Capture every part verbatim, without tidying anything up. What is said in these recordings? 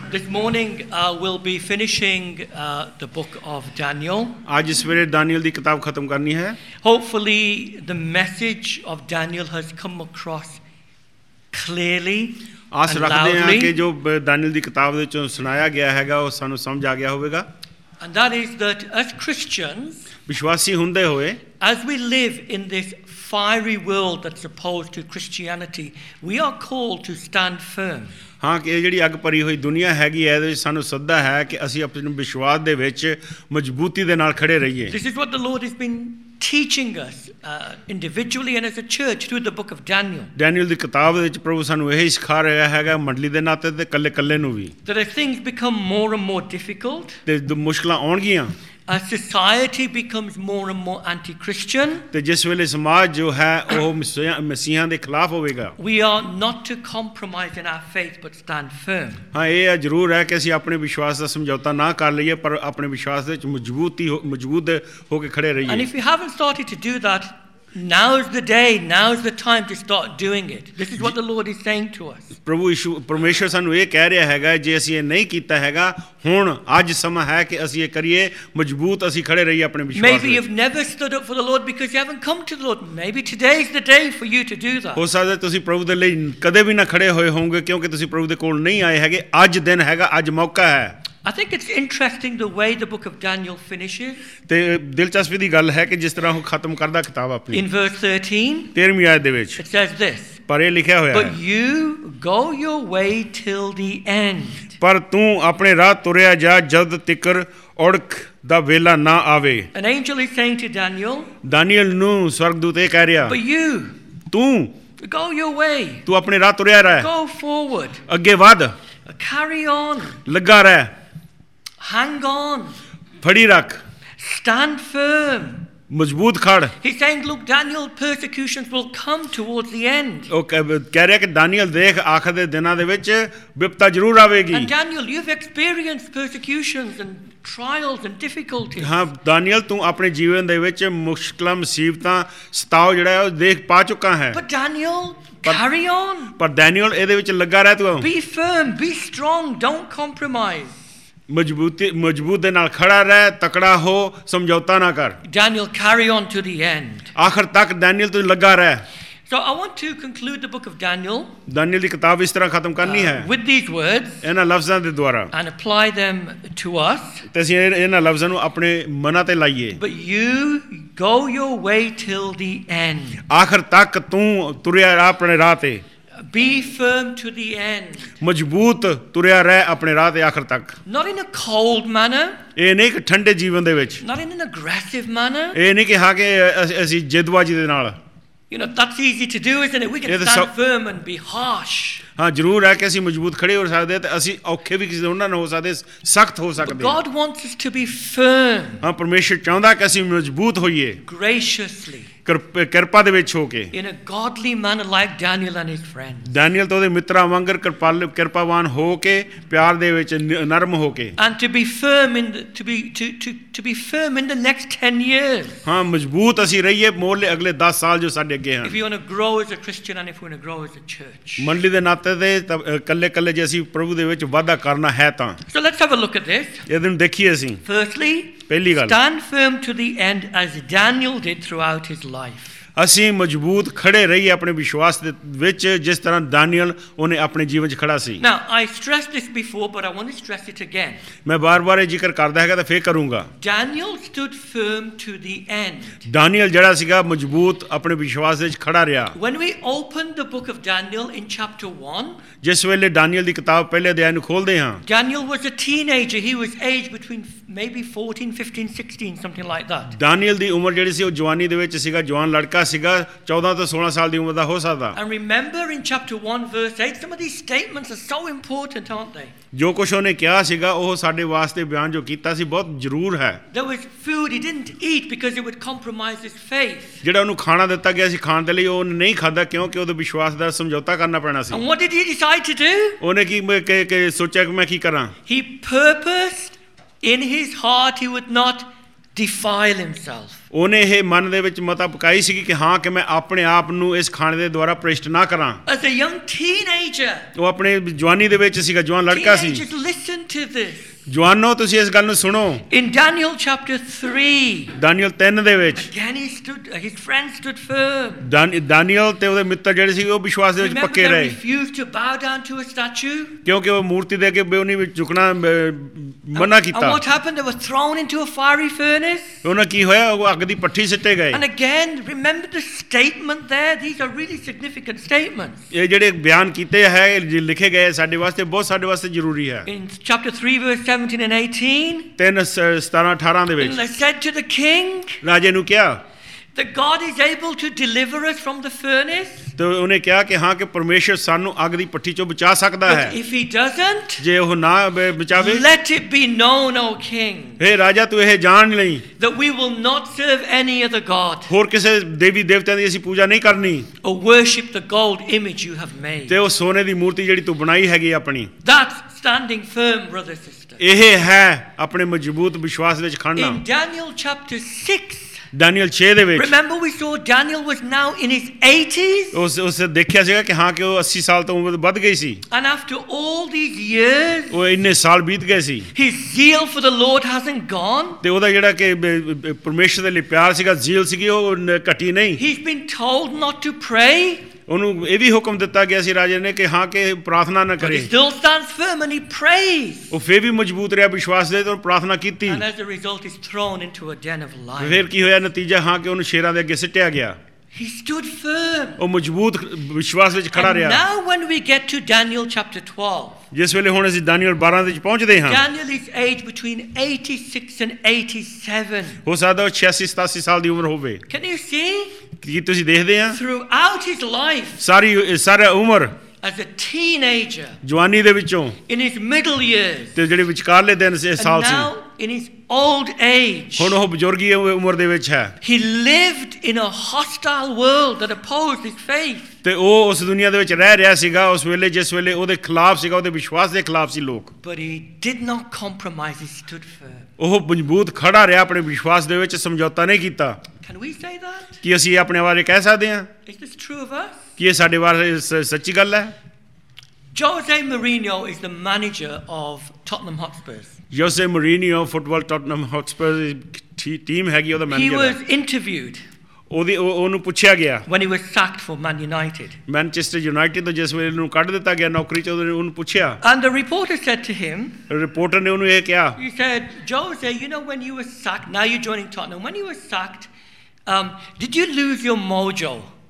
This morning uh, we'll be finishing uh, the book of Daniel. आज सवेरे Daniel दी किताब खत्म करनी है. Hopefully the message of Daniel has come across clearly us and रखते हैं कि loudly. जो दानियल दी किताब ਦੇ ਚੋਂ ਸੁਣਾਇਆ ਗਿਆ ਹੈਗਾ ਉਹ ਸਾਨੂੰ ਸਮਝ ਆ ਗਿਆ ਹੋਵੇਗਾ. And that is that as Christians, ਵਿਸ਼ਵਾਸੀ ਹੁੰਦੇ ਹੋਏ as we live in this fiery world that's opposed to Christianity, we are called to stand firm. ਹਾਂ ਕਿ ਇਹ ਜਿਹੜੀ ਅੱਗ ਭਰੀ ਹੋਈ ਦੁਨੀਆ ਹੈਗੀ ਹੈ ਇਹਦੇ ਵਿੱਚ ਸਾਨੂੰ ਸੱਦਾ ਹੈ ਕਿ ਅਸੀਂ ਆਪਣੇ ਵਿਸ਼ਵਾਸ ਦੇ ਵਿੱਚ ਮਜ਼ਬੂਤੀ ਦੇ ਨਾਲ ਖੜੇ ਰਹੀਏ. This is what the Lord has been teaching us uh, individually and as a church through the book of Daniel. Daniel ਦੀ ਕਿਤਾਬ ਦੇ ਵਿੱਚ ਪ੍ਰਭੂ ਸਾਨੂੰ ਇਹ ਸਿਖਾ ਰਿਹਾ ਹੈਗਾ ਮੰਡਲੀ ਦੇ ਨਾਤੇ ਤੇ ਇਕੱਲੇ ਇਕੱਲੇ ਨੂੰ ਵੀ. That as things become more and more difficult, ਤੇ ਮੁਸ਼ਕਲਾਂ ਆਉਣਗੀਆਂ as society becomes more and more anti-Christian, ਤੇ ਜਿਸ ਵੇਲੇ ਸਮਾਜ ਜੋ ਹੈ ਉਹ ਮਸੀਹਾਂ ਦੇ ਖਿਲਾਫ ਹੋਵੇਗਾ, we are not to compromise in our faith but stand firm. ਹਾਂ ਇਹ ਜ਼ਰੂਰ ਹੈ ਕਿ ਅਸੀਂ ਆਪਣੇ ਵਿਸ਼ਵਾਸ ਦਾ ਸਮਝੌਤਾ ਨਾ ਕਰ ਲਈਏ ਪਰ ਆਪਣੇ ਵਿਸ਼ਵਾਸ ਦੇ ਵਿੱਚ ਮਜ਼ਬੂਤੀ ਮਜ਼ਬੂਤ ਹੋ ਕੇ ਖੜੇ ਰਹੀਏ. And if we haven't started to do that, now's the day, now's the time to start doing it. This is what the Lord is saying to us. ਪ੍ਰਭੂ ਯਿਸੂ ਪਰਮੇਸ਼ਰ ਸਾਨੂੰ ਇਹ ਕਹਿ ਰਿਹਾ ਹੈਗਾ ਜੇ ਅਸੀਂ ਇਹ ਨਹੀਂ ਕੀਤਾ ਹੈਗਾ ਹੁਣ ਅੱਜ ਸਮਾਂ ਹੈ ਕਿ ਅਸੀਂ ਇਹ ਕਰੀਏ ਮਜ਼ਬੂਤ ਅਸੀਂ ਖੜੇ ਰਹੀਏ ਆਪਣੇ ਵਿਸ਼ਵਾਸ Maybe ਵਿੱਚ. you've never stood up for the Lord because you haven't come to the Lord. Maybe today is the day for you to do that. ਹੋ ਸਕਦਾ ਤੁਸੀਂ ਪ੍ਰਭੂ ਦੇ ਲਈ ਕਦੇ ਵੀ ਨਾ ਖੜੇ ਹੋਏ ਹੋਵੋਗੇ ਕਿਉਂਕਿ ਤੁਸੀਂ ਪ੍ਰਭੂ ਦੇ ਕੋਲ ਨਹੀਂ ਆਏ ਹੈਗੇ. ਅੱਜ ਦਿਨ ਹੈਗਾ, ਅੱਜ ਮੌਕਾ ਹੈ. I think it's interesting the way the book of Daniel finishes. ਤੇ ਦਿਲਚਸਪੀ ਦੀ ਗੱਲ ਹੈ ਕਿ ਜਿਸ ਤਰ੍ਹਾਂ ਉਹ ਖਤਮ ਕਰਦਾ ਕਿਤਾਬ ਆਪਣੀ. In verse thirteen, ਤੇਰ੍ਹਵੀਂ ਆਇਤ ਦੇ ਵਿੱਚ it says this. ਪਰ ਇਹ ਲਿਖਿਆ ਹੋਇਆ But ਹੈ you go your way till the end. ਪਰ ਤੂੰ ਆਪਣੇ ਰਾਹ ਤੁਰਿਆ ਜਾ ਜਦ ਤਿਕਰ ਔੜਕ ਦਾ ਵੇਲਾ ਨਾ ਆਵੇ. An angel is saying to Daniel, ਦਾਨੀਏਲ ਨੂੰ ਸਵਰਗਦੂਤ ਇਹ ਕਹਿ ਰਿਹਾ but you ਤੂੰ go your way. ਤੂੰ ਆਪਣੇ ਰਾਹ ਤੁਰਿਆ ਰਹਿ, Go forward. ਅੱਗੇ ਵਧ, Carry on. ਲੱਗਾ ਰਹਿ, Hang on. ਫੜੀ ਰੱਖ, Stand firm. ਮਜ਼ਬੂਤ ਖੜ. He's saying, look, Daniel, persecutions will come towards the end. ਉਹ ਕਹਿ ਰਿਹਾ ਕਿ ਦਾਨੀਏਲ ਦੇਖ ਆਖਰ ਦੇ ਦਿਨਾਂ ਦੇ ਵਿੱਚ ਵਿਪਤਾ ਜ਼ਰੂਰ ਆਵੇਗੀ. And Daniel, you've experienced persecutions and trials and difficulties. ਹਾਂ ਦਾਨੀਏਲ ਤੂੰ ਆਪਣੇ ਜੀਵਨ ਦੇ ਵਿੱਚ ਮੁਸ਼ਕਲਾਂ ਮੁਸੀਬਤਾਂ ਸਤਾਓ ਜਿਹੜਾ ਹੈ ਉਹ ਦੇਖ ਪਾ ਚੁੱਕਾ ਹੈ. But Daniel, But- carry on. ਪਰ ਦਾਨੀਏਲ ਇਹਦੇ ਵਿੱਚ ਲੱਗਾ ਰਹਿ ਤੂੰ. Be firm, be strong, don't compromise. ਮਜ਼ਬੂਤੀ ਮਜ਼ਬੂਤ ਦੇ ਨਾਲ ਖੜਾ ਰਹਿ, ਤਕੜਾ ਹੋ, ਸਮਝੌਤਾ ਨਾ ਕਰ. Daniel, carry on to the end. ਆਖਰ ਤੱਕ ਦਾਨੀਏਲ ਤੂੰ ਲੱਗਾ ਰਹਿ. So I want to conclude the book of Daniel ਦਾਨੀਏਲ ਦੀ ਕਿਤਾਬ ਇਸ ਤਰ੍ਹਾਂ ਖਤਮ ਕਰਨੀ uh, ਹੈ with these words ਇਹਨਾਂ ਲਫ਼ਜ਼ਾਂ ਦੇ ਦੁਆਰਾ and apply them to us. ਤੇ ਅਸੀਂ ਇਹ- ਇਹਨਾਂ ਲਫ਼ਜ਼ਾਂ ਨੂੰ ਆਪਣੇ ਮਨਾਂ ਤੇ ਲਾਈਏ. But you go your way till the end. ਆਖਰ ਤੱਕ ਤੂੰ ਤੁਰਿਆ ਰਹਿ ਆਪਣੇ ਰਾਹ ਤੇ, Be firm to the end. ਮਜ਼ਬੂਤ ਤੁਰਿਆ ਰਹਿ ਆਪਣੇ ਰਾਹ ਤੇ ਆਖਰ ਤੱਕ. Not in a cold manner, ਇਹ ਨਹੀਂ ਕਿ ਠੰਡੇ ਜੀਵਨ ਦੇ ਵਿੱਚ, not in an aggressive manner. ਇਹ ਨਹੀਂ ਕਿ ਹਾਂ ਕਿ ਅਸੀਂ- ਅਸੀਂ ਜਿੱਦਬਾਜ਼ੀ ਦੇ ਨਾਲ. You know, that's easy to do, isn't it? We can Yeah, the stand so- firm and be harsh. ਹਾਂ ਜ਼ਰੂਰ ਹੈ ਕਿ ਅਸੀਂ ਮਜ਼ਬੂਤ ਖੜੇ ਹੋ ਸਕਦੇ ਤੇ ਅਸੀਂ ਔਖੇ ਵੀ ਕਿਸੇ ਉਹਨਾਂ ਨਾਲ ਹੋ ਸਕਦੇ, ਸਖਤ ਹੋ But ਸਕਦੇ. God wants us to be firm, ਹਾਂ ਪਰਮੇਸ਼ਰ ਚਾਹੁੰਦਾ ਕਿ ਅਸੀਂ ਮਜ਼ਬੂਤ ਹੋਈਏ graciously, ਕਿਰਪ- ਕਿਰਪਾ ਦੇ ਵਿੱਚ ਹੋ ਕੇ. in a godly manner like Daniel and his friends. ਦਾਨੀਏਲ ਤੋਂ ਉਹਦੇ ਮਿੱਤਰਾਂ ਵਾਂਗਰ ਕਿਰਪਾਲ ਕਿਰਪਾਵਾਨ ਹੋ ਕੇ ਪਿਆਰ ਦੇ ਵਿੱਚ ਨ- ਨਰਮ ਹੋ ਕੇ. And to be firm in the, to be to, to, to be firm in the next ten years. ਹਾਂ ਮਜ਼ਬੂਤ ਅਸੀਂ ਰਹੀਏ ਮੋਲੇ ਅਗਲੇ ਦਸ ਸਾਲ ਜੋ ਸਾਡੇ ਅੱਗੇ ਹਨ. If you want to grow as a Christian and if we want to grow as a church. ਮੰਡਲੀ ਦੇ ਨਾਤੇ ਤੇ ਕੱਲੇ ਕੱਲੇ ਜੇ ਅਸੀਂ ਪ੍ਰਭੂ ਦੇ ਵਿੱਚ ਵਾਧਾ ਕਰਨਾ ਹੈ ਤਾਂ So let's have a look at this. ਇਹਦੇ ਨੂੰ ਦੇਖੀਏ ਅਸੀਂ. Firstly, ਪਹਿਲੀ ਗੱਲ stand firm to the end as Daniel did throughout his life. ਅਸੀਂ ਮਜ਼ਬੂਤ ਖੜੇ ਰਹੀਏ ਆਪਣੇ ਵਿਸ਼ਵਾਸ ਦੇ ਵਿੱਚ ਜਿਸ ਤਰ੍ਹਾਂ ਦਾਨੀਏਲ ਉਹਨੇ ਆਪਣੇ ਜੀਵਨ 'ਚ ਖੜਾ ਸੀ. Now, I stressed this before, but I want to stress it again. ਮੈਂ ਬਾਰ-ਬਾਰ ਇਹ ਜ਼ਿਕਰ ਕਰਦਾ ਹੈਗਾ ਤਾਂ ਫੇਰ ਕਰੂੰਗਾ. Daniel stood firm to the end. ਦਾਨੀਏਲ ਜਿਹੜਾ ਸੀਗਾ ਮਜ਼ਬੂਤ ਆਪਣੇ ਵਿਸ਼ਵਾਸ ਵਿੱਚ ਖੜਾ ਰਿਹਾ. When we opened the book of Daniel in chapter one, ਜਿਸ ਵੇਲੇ ਦਾਨੀਏਲ ਦੀ ਕਿਤਾਬ ਪਹਿਲੇ ਅਧਿਆਇ ਨੂੰ ਖੋਲਦੇ ਹਾਂ Daniel was a teenager. He was aged between maybe fourteen, fifteen, sixteen, something like that. ਦਾਨੀਏਲ ਦੀ ਉਮਰ ਜਿਹੜੀ ਸੀ ਉਹ ਜਵਾਨੀ ਦੇ ਵਿੱਚ ਸੀਗਾ, ਜਵਾਨ ਲੜਕਾ ਸੀਗਾ, ਚੌਦਾਂ ਤੋਂ ਸੋਲਾਂ ਸਾਲ ਦੀ ਉਮਰ ਦਾ ਹੋ ਸਕਦਾ. And remember in chapter one verse eight, some of these statements are so important, aren't they? ਜੋ ਕੁਛ ਉਹਨੇ ਕਿਹਾ ਸੀਗਾ ਉਹ ਸਾਡੇ ਵਾਸਤੇ ਬਿਆਨ ਜੋ ਕੀਤਾ ਸੀ ਬਹੁਤ ਜ਼ਰੂਰ ਹੈ. There was food he didn't eat because it would compromise his faith. ਜਿਹੜਾ ਉਹਨੂੰ ਖਾਣਾ ਦਿੱਤਾ ਗਿਆ ਸੀ ਖਾਣ ਦੇ ਲਈ ਉਹ ਨਹੀਂ ਖਾਦਾ ਕਿਉਂਕਿ ਉਹਦੇ ਵਿਸ਼ਵਾਸ ਦਾ ਸਮਝੌਤਾ ਕਰਨਾ ਪੈਣਾ ਸੀ. And what did he decide to do? ਉਹਨੇ ਕੀ ਕਿ ਕਿ ਸੋਚਿਆ ਕਿ ਮੈਂ ਕੀ ਕਰਾਂ. He purposed in his heart he would not defile himself. ਉਹਨੇ ਇਹ ਮਨ ਦੇ ਵਿੱਚ ਮਤਾ ਪਕਾਈ ਸੀ ਕਿ ਹਾਂ ਕਿ ਮੈਂ ਆਪਣੇ ਆਪ ਨੂੰ ਇਸ ਖਾਣੇ ਦੇ ਦੁਆਰਾ ਭ੍ਰਿਸ਼ਟ ਨਾ ਕਰਾਂ। As a young teenager, ਉਹ ਆਪਣੇ ਜਵਾਨੀ ਦੇ ਵਿੱਚ ਸੀਗਾ, ਜਵਾਨ ਲੜਕਾ ਸੀ। teenagers, listen to this. ਜਵਾਨੋ ਤੁਸੀਂ ਇਸ ਗੱਲ ਨੂੰ ਸੁਣੋ। In Daniel chapter three, ਦਾਨੀਏਲ ਤਿੰਨ ਦੇ ਵਿੱਚ again he stood, his friends stood firm. ਦਾਨ- ਦਾਨੀਏਲ ਤੇ ਉਹਦੇ ਮਿੱਤਰ ਜਿਹੜੇ ਸੀ ਉਹ ਵਿਸ਼ਵਾਸ ਦੇ ਵਿੱਚ Remember, ਪੱਕੇ they ਰਹੇ, refused to bow down to a statue. ਕਿਉਂਕਿ ਉਹ ਮੂਰਤੀ ਦੇ ਅੱਗੇ ਬੇਉਨੀ ਵਿੱਚ ਝੁਕਣਾ ਅਹ, ਮਨਾ And ਕੀਤਾ। what happened? They were thrown into a fiery furnace. ਉਹਨਾਂ ਕੀ ਹੋਇਆ, ਉਹ ਅੱਗ ਦੀ ਭੱਠੀ ਸਿੱਟੇ ਗਏ। And again, remember the statement there. These are really significant statements. ਇਹ ਜਿਹੜੇ ਬਿਆਨ ਕੀਤੇ ਹੈ, ਜੇ ਲਿਖੇ ਗਏ ਸਾਡੇ ਵਾਸਤੇ ਬਹੁਤ ਸਾਡੇ ਵਾਸਤੇ ਜ਼ਰੂਰੀ ਹੈ। In chapter three, verse seventeen and eighteen, ਤਿੰਨ ਸਤਾਰਾਂ ਅਠਾਰਾਂ ਦੇ ਵਿੱਚ and they said to the king ਰਾਜੇ ਨੂੰ ਕਿਹਾ, that God is able to deliver us from the furnace. ਤੇ ਉਹਨੇ ਕਿਹਾ ਕਿ ਹਾਂ ਕਿ ਪਰਮੇਸ਼ਰ ਸਾਨੂੰ ਅੱਗ ਦੀ ਭੱਠੀ ਚੋਂ ਬਚਾ ਸਕਦਾ But ਹੈ। if he doesn't, ਜੇ ਉਹ ਨਾ ਬ- ਬਚਾਵੇ, let it be known, O king, ਹੇ ਰਾਜਾ ਤੂੰ ਇਹ ਜਾਣ ਲਈ that we will not serve any other god ਹੋਰ ਕਿਸੇ ਦੇਵੀ ਦੇਵਤਿਆਂ ਦੀ ਅਸੀਂ ਪੂਜਾ ਨਹੀਂ ਕਰਨੀ, or worship the gold image you have made. ਤੇ ਉਹ ਸੋਨੇ ਦੀ ਮੂਰਤੀ ਜਿਹੜੀ ਤੂੰ ਬਣਾਈ ਹੈਗੀ ਆਪਣੀ, That's standing firm, brother, sister. ਇਹ ਹੈ ਆਪਣੇ ਮਜ਼ਬੂਤ ਵਿਸ਼ਵਾਸ ਵਿੱਚ ਖੜਨਾ। In Daniel chapter six, ਦਾਨੀਏਲ ਛੇ ਦੇ ਵਿੱਚ remember we saw Daniel was now in his eighties, ਉਸ ਉਸ ਦੇਖਿਆ ਸੀਗਾ ਕਿ ਹਾਂ ਕਿ ਉਹ ਅੱਸੀ ਸਾਲ ਤੋਂ ਉਮਰ ਵੱਧ ਗਈ ਸੀ, and after all these years, ਉਹ ਇੰਨੇ ਸਾਲ ਬੀਤ ਗਏ ਸੀ, his zeal for the Lord hasn't gone. ਤੇ ਉਹਦਾ ਜਿਹੜਾ ਕਿ ਬ- ਬ- ਪਰਮੇਸ਼ਰ ਦੇ ਲਈ ਪਿਆਰ ਸੀਗਾ, ਜ਼ੀਲ ਸੀਗੀ, ਉਹ ਨ- ਘਟੀ ਨਹੀਂ। He's been told not to pray, ਉਹਨੂੰ ਇਹ ਵੀ ਹੁਕਮ ਦਿੱਤਾ ਗਿਆ ਸੀ ਰਾਜੇ ਨੇ ਕਿ ਹਾਂ ਕਿ ਪ੍ਰਾਰਥਨਾ ਨਾ but ਕਰੇ, he still stands firm and he prays. ਉਹ ਫੇਰ ਵੀ ਮਜ਼ਬੂਤ ਰਿਹਾ ਵਿਸ਼ਵਾਸ ਦੇ, ਤੇ ਉਹਨੇ ਪ੍ਰਾਰਥਨਾ ਕੀਤੀ। And as a result, he's thrown into a den of lions. ਫਿਰ ਕੀ ਹੋਇਆ ਨਤੀਜਾ, ਹਾਂ ਕਿ ਉਹਨੂੰ ਸ਼ੇਰਾਂ ਦੇ ਅੱਗੇ ਸਿੱਟਿਆ ਗਿਆ। He stood firm. ਉਹ ਮਜ਼ਬੂਤ ਵਿਸ਼ਵਾਸ ਵਿੱਚ ਖੜਾ And ਰਿਹਾ। now when we get to Daniel chapter twelve, ਜਿਸ ਵੇਲੇ ਹੁਣ ਅਸੀਂ ਦਾਨੀਏਲ ਬਾਰਾਂ ਦੇ ਵਿੱਚ ਪਹੁੰਚਦੇ ਹਾਂ, Daniel is aged between eighty-six and eighty-seven. ਹੋ ਸਕਦਾ ਉਹ ਛਿਆਸੀ ਸਤਾਸੀ ਸਾਲ ਦੀ ਉਮਰ ਹੋਵੇ। Can you see? ਕੀ ਤੁਸੀਂ ਦੇਖਦੇ ਆ Throughout his life, ਸਾਰੀ ਸਾਰਾ ਉਮਰ as a teenager, ਜਵਾਨੀ ਦੇ ਵਿੱਚੋਂ in his middle years, ਤੇ ਜਿਹੜੇ ਵਿਚਕਾਰਲੇ ਦਿਨ ਸੀ and ਸਾਲ ਸੀ, now in his old age, ਹੁਣ ਉਹ ਬਜ਼ੁਰਗੀ ਉਮਰ ਦੇ ਵਿੱਚ ਹੈ, he lived in a hostile world that opposed his faith. ਤੇ ਉਹ ਉਸ ਦੁਨੀਆ ਦੇ ਵਿੱਚ ਰਹਿ ਰਿਹਾ ਸੀਗਾ ਉਸ ਵੇਲੇ ਜਿਸ ਵੇਲੇ ਉਹਦੇ ਖਿਲਾਫ ਸੀਗਾ, ਉਹਦੇ ਵਿਸ਼ਵਾਸ ਦੇ ਖਿਲਾਫ ਸੀ ਲੋਕ। But he did not compromise, he stood firm. ਉਹ ਮਜ਼ਬੂਤ ਖੜਾ ਰਿਹਾ, ਆਪਣੇ ਵਿਸ਼ਵਾਸ ਦੇ ਵਿੱਚ ਸਮਝੌਤਾ ਨਹੀਂ ਕੀਤਾ। Can we say that? ਕੀ ਅਸੀਂ ਆਪਣੇ ਬਾਰੇ ਕਹਿ ਸਕਦੇ ਹਾਂ Is this true of us? ਕਿ ਇਹ ਸਾਡੇ ਬਾਰੇ ਸ- ਸੱਚੀ ਗੱਲ ਹੈ? Jose Mourinho is the manager of Tottenham Hotspurs. Jose Mourinho football Tottenham Hotspur ਦੀ ਟੀਮ ਹੈਗੀ, ਉਹਦਾ He ਮੈਨੇਜਰ was ਹੈ। interviewed ਉਹਦੀ ਉਹ- ਉਹਨੂੰ ਪੁੱਛਿਆ ਗਿਆ when he was sacked for Man United. Manchester United ਤੋਂ ਜਿਸ ਵੇਲੇ ਉਹਨੂੰ ਕੱਢ ਦਿੱਤਾ ਗਿਆ ਨੌਕਰੀ ਚੋਂ, ਉਹਨੇ ਉਹਨੂੰ ਪੁੱਛਿਆ, And the reporter said to him, reporter ਨੇ ਉਹਨੂੰ ਇਹ ਕਿਹਾ, he said, Jose, you know when you were sacked, now you're joining Tottenham, when you were sacked, um, did you lose your mojo?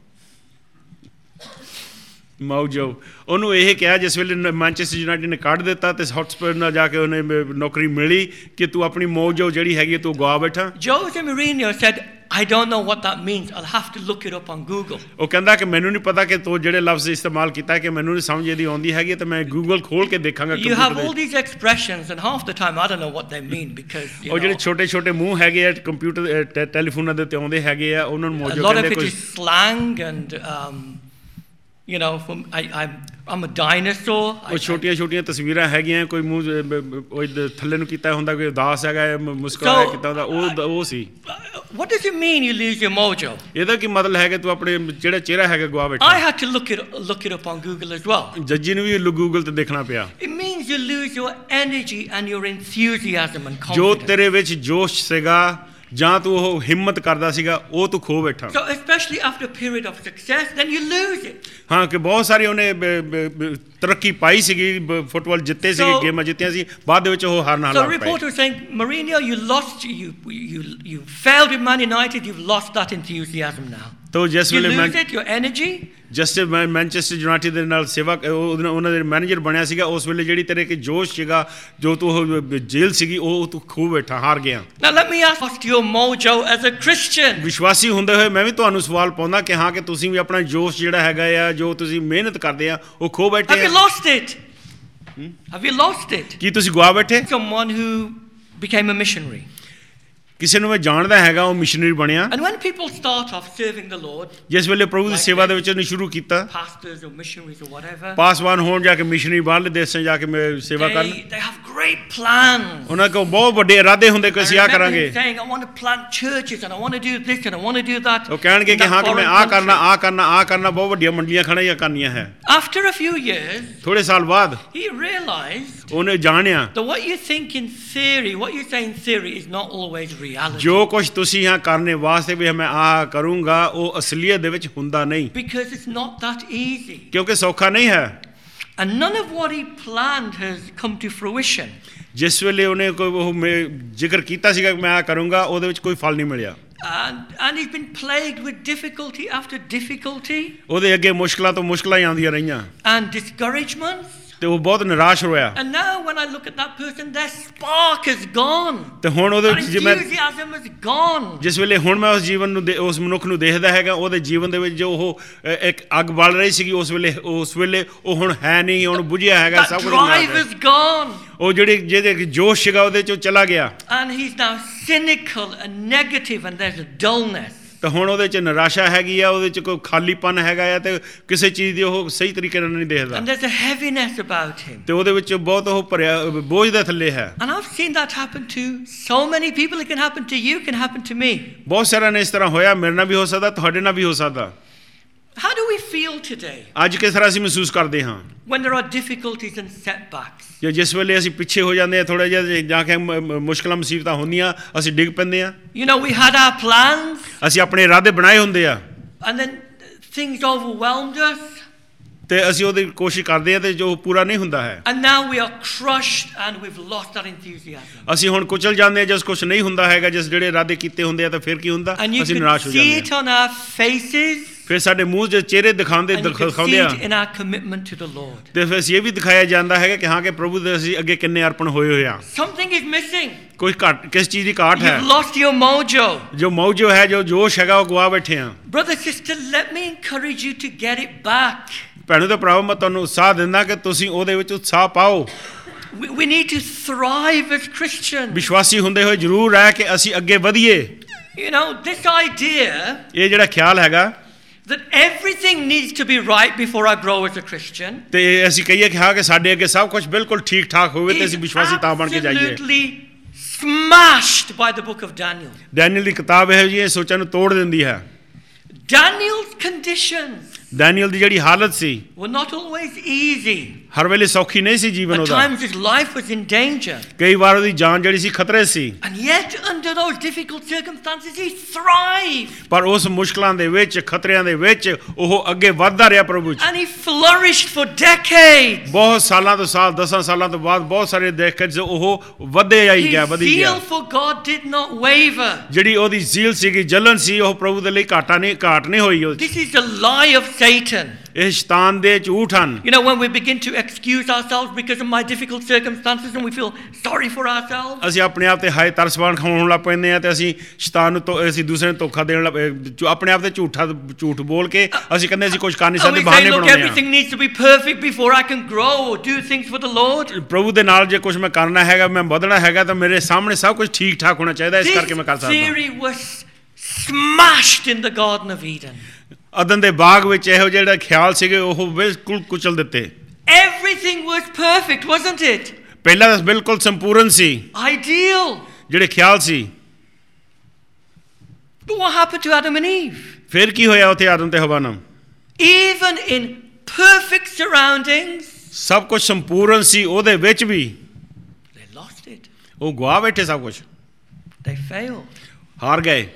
ਮਾਊਜੋ ਉਹਨੂੰ ਇਹ ਕਿਹਾ ਜਿਸ ਵੇਲੇ ਮੈਨਚੈਸਟਰ ਯੂਨਾਈਟਿਡ ਨੇ ਕੱਢ ਦਿੱਤਾ ਤੇ ਹੌਟਸਪਰ ਨਾਲ ਜਾ ਕੇ ਉਹਨੇ ਮ- ਨੌਕਰੀ ਮਿਲੀ, ਕਿ ਤੂੰ ਆਪਣੀ ਮੌਜੋ ਜਿਹੜੀ ਹੈਗੀ ਤੂੰ ਗਵਾ ਬੈਠਾ। Jose Mourinho said, I don't know what that means. I'll have to look it up on Google. ਉਹ ਕਹਿੰਦਾ ਕਿ ਮੈਨੂੰ ਨਹੀਂ ਪਤਾ ਕਿ ਤੂੰ ਜਿਹੜੇ ਲਫ਼ਜ਼ ਇਸਤੇਮਾਲ ਕੀਤਾ ਕਿ ਮੈਨੂੰ ਨਹੀਂ ਸਮਝ ਇਹਦੀ ਆਉਂਦੀ ਹੈਗੀ, ਤੇ ਮੈਂ ਗੂਗਲ ਖੋਲ ਕੇ ਦੇਖਾਂਗਾ You have ਕੰਪਿਊਟਰ all ਤੇ। these expressions, and half the time I don't know what they mean because you ਉਹ ਜਿਹੜੇ know, ਛੋਟੇ ਛੋਟੇ ਮੂੰਹ ਹੈਗੇ ਆ ਕੰਪਿਊਟਰ ਟੈ- ਟੈਲੀਫੋਨਾਂ ਦੇ ਉੱਤੇ ਆਉਂਦੇ ਹੈਗੇ ਆ, ਉਹਨਾਂ ਨੂੰ a ਮੌਜੋ lot of ਕਹਿੰਦੇ। it ਕੋਈ is slang, and um, you know, from, I, I'm I'm a dinosaur. I- ਉਹ ਛੋਟੀਆਂ ਛੋਟੀਆਂ ਤਸਵੀਰਾਂ ਹੈਗੀਆਂ, ਕੋਈ ਮੂੰਹ ਬ- ਬ- ਉਹ ਇੱਧਰ ਥੱਲੇ ਨੂੰ ਕੀਤਾ ਹੁੰਦਾ, ਕੋਈ ਉਦਾਸ ਹੈਗਾ, ਮ- ਮੁਸਕਰਾਇਆ So, ਕੀਤਾ ਹੁੰਦਾ, ਉਹ ਉਹ ਸੀ। I- what does it mean you lose your mojo? ਇਹਦਾ ਕੀ ਮਤਲਬ ਹੈ ਕਿ ਤੂੰ ਆਪਣੇ ਜਿਹੜਾ ਚਿਹਰਾ ਹੈਗਾ ਗਵਾ ਬੈਠਾ। I had to look it look it up on Google as well. ਜੱਜੀ ਨੂੰ ਵੀ ਗੂਗਲ ਤੇ ਦੇਖਣਾ ਪਿਆ। It means you lose your energy and your enthusiasm and ਜੋ confidence. ਤੇਰੇ ਵਿੱਚ ਜੋਸ਼ ਸੀਗਾ ਜਾਂ ਤੂੰ ਉਹ ਹਿੰਮਤ ਕਰਦਾ ਸੀਗਾ, ਉਹ ਤੂੰ ਖੋ ਬੈਠਾ। So especially after a period of success, then you lose it. ਹਾਂ ਕਿ ਬਹੁਤ ਸਾਰੀ ਉਹਨੇ ਬ- ਬ- ਬ- ਤਰੱਕੀ ਪਾਈ ਸੀਗੀ, ਬ- ਫੁੱਟਬਾਲ ਜਿੱਤੇ ਸੀਗੇ, So- ਗੇਮਾਂ ਜਿੱਤੀਆਂ ਸੀ, ਬਾਅਦ ਦੇ ਵਿੱਚ ਉਹ ਹਾਰਨ So ਹਾਲਾਤ the ਪਏ। reporter was saying, Mourinho, you lost, you you you failed with Man United. You've lost that enthusiasm now. ਤੋ ਜਿਸ You ਵੇਲੇ ਮੈਂ lose it, your energy. Just ਮੈਂ ਮੈਨਚੈਸਟਰ ਯੂਨਾਈਟਿਡ ਦੇ ਨਾਲ ਸੇਵਾ ਉਹ- ਉਹਨਾਂ ਉਹਨਾਂ ਦੇ ਮੈਨੇਜਰ ਬਣਿਆ ਸੀਗਾ, ਉਸ ਵੇਲੇ ਜਿਹੜੀ ਤੇਰੇ ਕਿ ਜੋਸ਼ ਸੀਗਾ, ਜੋ ਤੂੰ ਉਹ ਜੇਲ੍ਹ ਸੀਗੀ, ਉਹ ਤੂੰ ਖੋ ਬੈਠਾ, ਹਾਰ ਗਿਆ। Now let me ask, what's your mojo as a Christian? ਵਿਸ਼ਵਾਸੀ ਹੁੰਦੇ ਹੋਏ ਮੈਂ ਵੀ ਤੁਹਾਨੂੰ ਸਵਾਲ ਪਾਉਂਦਾ ਕਿ ਹਾਂ ਕਿ ਤੁਸੀਂ ਵੀ ਆਪਣਾ ਜੋਸ਼ ਜਿਹੜਾ ਹੈਗਾ ਆ, ਜੋ ਤੁਸੀਂ ਮਿਹਨਤ ਕਰਦੇ ਆ, ਉਹ ਖੋ Have ਬੈਠੇ you ਆ। lost it? Have you lost it? ਕੀ ਤੁਸੀਂ ਗਵਾ ਬੈਠੇ? Someone who became a missionary. ਕਿਸੇ ਨੂੰ ਮੈਂ ਜਾਣਦਾ ਹੈਗਾ, ਉਹ ਮਿਸ਼ਨਰੀ ਬਣਿਆ। And when people start off serving the Lord, ਜਿਸ ਵੇਲੇ ਪ੍ਰਭੂ ਦੀ ਸੇਵਾ ਦੇ ਵਿੱਚ ਉਹਨੇ ਸ਼ੁਰੂ ਕੀਤਾ, pastors or missionaries or whatever, Paswan ਹੋਣ ਜਾ ਕੇ ਮਿਸ਼ਨਰੀ ਬਾਹਰਲੇ ਦੇਸ਼ਾਂ ਜਾ ਕੇ ਮੈਂ ਸੇਵਾ ਕਰਨ, they, they have great plans. ਉਹਨਾਂ ਕੋਲ ਬਹੁਤ ਵੱਡੇ ਇਰਾਦੇ ਹੁੰਦੇ ਕਿ I ਅਸੀਂ ਆ remember him ਕਰਾਂਗੇ। saying, I want to plant churches and I want to do this and I want to do that. ਉਹ ਕਹਿਣਗੇ in ਕਿ that ਹਾਂ ਕਿ ਮੈਂ foreign ਆ ਕਰਨਾ country. ਆ ਕਰਨਾ ਆ ਕਰਨਾ ਬਹੁਤ ਵੱਡੀਆਂ ਮੰਡੀਆਂ ਖੜੀਆਂ ਕਰਨੀਆਂ ਹੈ। After a few years, ਥੋੜੇ ਸਾਲ ਬਾਅਦ he realized ਉਹਨੇ ਜਾਣਿਆ that what you think in theory, what you say in theory is not always reality. ਜੋ ਕੁਝ ਤੁਸੀਂ ਹਾਂ ਕਰਨੇ ਵਾਸਤੇ ਵੀ ਮੈਂ ਆ ਕਰੂੰਗਾ ਉਹ ਅਸਲੀਅਤ ਦੇ ਵਿੱਚ ਹੁੰਦਾ ਨਹੀਂ, Because it's not that easy. ਕਿਉਂਕਿ ਸੌਖਾ ਨਹੀਂ ਹੈ। And none of what he planned has come to fruition. ਜਿਸ ਵੇਲੇ ਉਹਨੇ ਕੋਈ ਉਹ ਜ਼ਿਕਰ ਕੀਤਾ ਸੀਗਾ ਕਿ ਮੈਂ ਆ ਕਰੂੰਗਾ ਉਹਦੇ ਵਿੱਚ ਕੋਈ ਫਲ ਨਹੀਂ ਮਿਲਿਆ। And, and he's been plagued with difficulty after difficulty ਉਹਦੇ ਅੱਗੇ ਮੁਸ਼ਕਲਾਂ ਤੋਂ ਮੁਸ਼ਕਲਾਂ ਹੀ ਆਉਂਦੀਆਂ ਰਹੀਆਂ and discouragements. ਤੇ ਉਹ ਬਹੁਤ ਨਿਰਾਸ਼ ਹੋਇਆ। And now when I look at that person, their spark is gone. ਤੇ ਹੁਣ ਉਹਦੇ Their ਵਿੱਚ ਜੇ ਮੈਂ enthusiasm is gone. ਜਿਸ ਵੇਲੇ ਹੁਣ ਮੈਂ ਉਸ ਜੀਵਨ ਨੂੰ ਦੇ- ਉਸ ਮਨੁੱਖ ਨੂੰ ਦੇਖਦਾ ਹੈਗਾ ਉਹਦੇ ਜੀਵਨ ਦੇ ਵਿੱਚ ਜੋ ਉਹ ਅ, ਇੱਕ ਅੱਗ ਬਲ ਰਹੀ ਸੀਗੀ ਉਸ ਵੇਲੇ ਉਸ ਵੇਲੇ ਉਹ ਹੁਣ ਹੈ ਨਹੀਂ, ਹੁਣ ਬੁਝਿਆ ਹੈਗਾ That ਸਭ ਕੁਝ drive ਨਾਸ਼ ਹੈ। is gone. ਉਹ ਜਿਹੜੇ ਜਿਹਦੇ ਜੋਸ਼ ਸੀਗਾ ਉਹਦੇ ਚੋਂ ਚਲਾ ਗਿਆ And he's now cynical and negative and there's a dullness. ਤਾਂ ਹੁਣ ਉਹਦੇ ਚ ਨਿਰਾਸ਼ਾ ਹੈਗੀ ਆ, ਉਹਦੇ ਚ ਕੋਈ ਖਾਲੀਪਨ ਹੈਗਾ ਆ ਤੇ ਕਿਸੇ ਚੀਜ਼ ਦੀ ਉਹ ਸਹੀ ਤਰੀਕੇ ਨਾਲ ਨਹੀਂ ਦੇਖਦਾ And there's a heaviness about him. ਤੇ ਉਹਦੇ ਵਿੱਚ ਬਹੁਤ ਉਹ ਭਰਿਆ ਬੋਝ ਦੇ ਥੱਲੇ ਹੈ। And I've seen that happen to so many people. It can happen to you, it can happen to me. ਬਹੁਤ ਸਾਰਿਆਂ ਨੇ ਇਸ ਤਰ੍ਹਾਂ ਹੋਇਆ, ਮੇਰੇ ਨਾਲ ਵੀ ਹੋ ਸਕਦਾ, ਤੁਹਾਡੇ ਨਾਲ ਵੀ ਹੋ ਸਕਦਾ। How do we feel today ਅੱਜ ਕਿਸ ਤਰ੍ਹਾਂ ਅਸੀਂ ਮਹਿਸੂਸ ਕਰਦੇ ਹਾਂ when there are difficulties and setbacks? ਜੇ ਜਿਸ ਵੇਲੇ ਅਸੀਂ ਪਿੱਛੇ ਹੋ ਜਾਂਦੇ ਆ ਥੋੜਾ ਜਿਹਾ ਜਾ ਕੇ ਮ- ਮ- ਮੁਸ਼ਕਲਾਂ ਮੁਸੀਬਤਾਂ ਹੁੰਦੀਆਂ ਅਸੀਂ ਡਿੱਗ ਪੈਂਦੇ ਆ। You know, we had our plans ਅਸੀਂ ਆਪਣੇ ਇਰਾਦੇ ਬਣਾਏ ਹੁੰਦੇ ਆ and then things overwhelmed us. ਤੇ ਅਸੀਂ ਉਹਦੀ ਕੋਸ਼ਿਸ਼ ਕਰਦੇ ਆ ਤੇ ਜੋ ਪੂਰਾ ਨਹੀਂ ਹੁੰਦਾ ਹੈ। And now we are crushed and we've lost our enthusiasm. ਅਸੀਂ ਹੁਣ ਕੁਚਲ ਜਾਂਦੇ ਆ ਜਿਸ ਕੁਛ ਨਹੀਂ ਹੁੰਦਾ ਹੈਗਾ, ਜਿਸ ਜਿਹੜੇ ਇਰਾਦੇ ਕੀਤੇ ਹੁੰਦੇ ਆ ਤਾਂ ਫਿਰ ਕੀ ਹੁੰਦਾ, And you ਅਸੀਂ can ਨਿਰਾਸ਼ ਹੋ see ਜਾਂਦੇ it ਆ। on our faces ਫਿਰ ਸਾਡੇ ਮੂੰਹ ਦੇ ਚਿਹਰੇ ਦਿਖਾਉਂਦੇ and you can see ਦਿਖਾਉਂਦੇ ਆ it in our commitment to the Lord. ਤੇ ਫਿਰ ਇਹ ਵੀ ਦਿਖਾਇਆ ਜਾਂਦਾ ਹੈਗਾ ਕਿ ਹਾਂ ਕਿ ਪ੍ਰਭੂ ਦੇ ਅਸੀਂ ਅੱਗੇ ਕਿੰਨੇ ਅਰਪਣ ਹੋਏ ਹੋਏ ਆ। Something is missing. ਕੋਈ ਘਾਟ ਕਿਸ ਚੀਜ਼ ਦੀ ਘਾਟ ਹੈ, You've lost your mojo. ਜੋ ਮੌਜੋ ਹੈ ਜੋ ਜੋਸ਼ ਹੈਗਾ ਉਹ ਗਵਾ ਬੈਠੇ ਆ। Brother, sister, let me encourage you to get it back. ਭੈਣੋ ਤੇ ਭਰਾਵੋ ਮੈਂ ਤੁਹਾਨੂੰ ਉਤਸ਼ਾਹ ਦਿੰਦਾ ਕਿ ਤੁਸੀਂ ਉਹਦੇ ਵਿੱਚ ਉਤਸ਼ਾਹ ਪਾਓ। We, we need to thrive as Christians. ਵਿਸ਼ਵਾਸੀ ਹੁੰਦੇ ਹੋਏ ਜ਼ਰੂਰ ਹੈ ਕਿ ਅਸੀਂ ਅੱਗੇ ਵਧੀਏ। You know, this idea ਇਹ ਜਿਹੜਾ ਖਿਆਲ ਹੈਗਾ that everything needs to be right before I grow as a Christian ਤੇ ਅਸੀਂ ਕਹੀਏ ਕਿ ਹਾਂ ਕਿ ਸਾਡੇ ਅੱਗੇ ਸਭ ਕੁਝ ਬਿਲਕੁਲ ਠੀਕ ਠਾਕ ਹੋਵੇ ਤੇ is ਅਸੀਂ ਵਿਸ਼ਵਾਸੀ ਤਾਂ ਬਣ ਕੇ ਜਾਈਏ। absolutely smashed by the book of Daniel. Daniel ਦੀ ਕਿਤਾਬ ਇਹੋ ਜਿਹੀ ਸੋਚਾਂ ਨੂੰ ਤੋੜ ਦਿੰਦੀ ਹੈ। Daniel's conditions ਡੈਨੀਅਲ ਦੀ ਜਿਹੜੀ ਹਾਲਤ ਸੀ were not always easy. ਹਰ ਵੇਲੇ ਸੌਖੀ ਨਹੀਂ ਸੀ ਜੀਵਨ At ਉਹਦਾ, times his life was in danger. ਕਈ ਵਾਰ ਉਹਦੀ ਜਾਨ ਜਿਹੜੀ ਸੀ ਖਤਰੇ ਸੀ, And yet, under those difficult circumstances, he thrived. ਪਰ ਉਸ ਮੁਸ਼ਕਲਾਂ ਦੇ ਵਿੱਚ ਖਤਰਿਆਂ ਦੇ ਵਿੱਚ ਉਹ ਅੱਗੇ ਵੱਧਦਾ ਰਿਹਾ ਪ੍ਰਭੂ ਚ। And he flourished for decades. ਬਹੁਤ ਸਾਲਾਂ ਤੋਂ ਸਾਲ ਦਸਾਂ ਸਾਲਾਂ ਤੋਂ ਬਾਅਦ ਬਹੁਤ ਸਾਰੇ ਦੇਖੇ ਜੋ ਉਹ ਵਧੇ ਆਈ ਗਿਆ His ਵਧੀ ਗਿਆ। zeal for God did not waver. ਜਿਹੜੀ ਉਹਦੀ ਜ਼ੀਲ ਸੀਗੀ ਜਲਨ ਸੀ ਉਹ ਪ੍ਰਭੂ ਦੇ ਲਈ ਘਾਟਾ ਨਹੀਂ ਘਾਟ ਨਹੀਂ ਹੋਈ ਉਹਦੇ ਚ। This is a lie of Satan. ਇਹ ਸ਼ੈਤਾਨ ਦੇ ਝੂਠ ਹਨ। You know, when we begin to excuse ourselves because of my difficult circumstances and we feel sorry for ourselves. ਅਸੀਂ ਆਪਣੇ ਆਪ ਤੇ ਹਾਏ ਤਰਸਵਾਨ ਖਾਉਣ ਲੱਗ ਪੈਂਦੇ ਆ ਤੇ ਅਸੀਂ ਸ਼ੈਤਾਨ ਨੂੰ ਧੋ- ਅਸੀਂ ਦੂਸਰੇ ਨੂੰ ਧੋਖਾ ਦੇਣ ਲੱਗ ਜੋ ਆਪਣੇ ਆਪ ਤੇ ਝੂਠਾ ਝੂਠ ਬੋਲ ਕੇ ਅਸੀਂ ਕਹਿੰਦੇ ਅਸੀਂ ਕੁਝ ਕਰ ਨਹੀਂ And ਸਕਦੇ, we say, ਬਹਾਨੇ look, ਬਣਾਉਂਦੇ everything needs to be perfect before I can grow or do things for the Lord. ਆ। ਪ੍ਰਭੂ ਦੇ ਨਾਲ ਜੇ ਕੁਝ ਮੈਂ ਕਰਨਾ ਹੈਗਾ, ਮੈਂ ਵਧਣਾ ਹੈਗਾ ਤਾਂ ਮੇਰੇ ਸਾਹਮਣੇ ਸਭ ਕੁਝ ਠੀਕ ਠਾਕ ਹੋਣਾ ਚਾਹੀਦਾ, ਇਸ This ਕਰਕੇ ਮੈਂ ਕਰ ਸਕਦਾ। theory was smashed in the Garden of Eden. ਅਦਨ ਦੇ ਬਾਗ ਵਿੱਚ ਇਹੋ ਜਿਹੜਾ ਖਿਆਲ ਸੀਗੇ ਉਹ ਬਿਲਕੁਲ ਕੁਚਲ ਦਿੱਤੇ। Everything was perfect, wasn't it? ਪਹਿਲਾਂ ਤਾਂ ਬਿਲਕੁਲ ਸੰਪੂਰਨ ਸੀ Ideal. ਜਿਹੜੇ ਖਿਆਲ ਸੀ, But what happened to Adam and Eve? ਫਿਰ ਕੀ ਹੋਇਆ ਉੱਥੇ ਆਦਮ ਤੇ ਹਵਾ ਨਾਲ? Even in perfect surroundings, ਸਭ ਕੁਝ ਸੰਪੂਰਨ ਸੀ ਉਹਦੇ ਵਿੱਚ ਵੀ they lost it. ਉਹ ਗਵਾ ਬੈਠੇ ਸਭ ਕੁਝ, They failed. ਹਾਰ ਗਏ।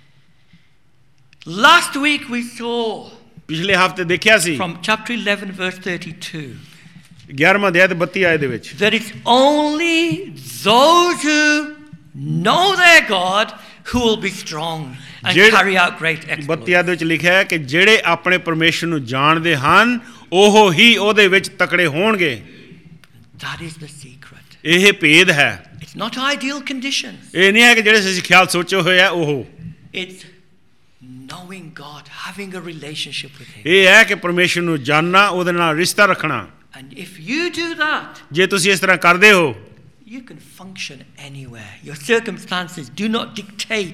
Last week we saw ਪਿਛਲੇ ਹਫ਼ਤੇ ਦੇਖਿਆ ਸੀ from chapter eleven, verse thirty-two, ਗਿਆਰਵਾਂ ਅਧਿਆਇ ਤੇ ਬੱਤੀ ਆਇਤ ਦੇ ਵਿੱਚ that it's only those who know their God who will be strong and ਜਿਹੜੇ- carry out great ਬੱਤੀ exploits. ਆਇਤ ਵਿੱਚ ਲਿਖਿਆ ਹੈ ਕਿ ਜਿਹੜੇ ਆਪਣੇ ਪਰਮੇਸ਼ਰ ਨੂੰ ਜਾਣਦੇ ਹਨ ਉਹ ਹੀ ਉਹਦੇ ਵਿੱਚ ਤਕੜੇ ਹੋਣਗੇ। That is the secret. ਇਹ ਭੇਦ ਹੈ। It's not ideal conditions. ਇਹ ਨਹੀਂ ਹੈ ਕਿ ਜਿਹੜੇ ਅਸੀਂ ਖਿਆਲ ਸੋਚੇ ਹੋਏ ਆ ਉਹ, It's knowing God, having a relationship with Him. ਇਹ ਹੈ ਕਿ ਪਰਮੇਸ਼ਰ ਨੂੰ ਜਾਣਨਾ, ਉਹਦੇ ਨਾਲ ਰਿਸ਼ਤਾ ਰੱਖਣਾ। And if you do that, ਜੇ ਤੁਸੀਂ ਇਸ ਤਰ੍ਹਾਂ ਕਰਦੇ ਹੋ you can function anywhere. Your circumstances do not dictate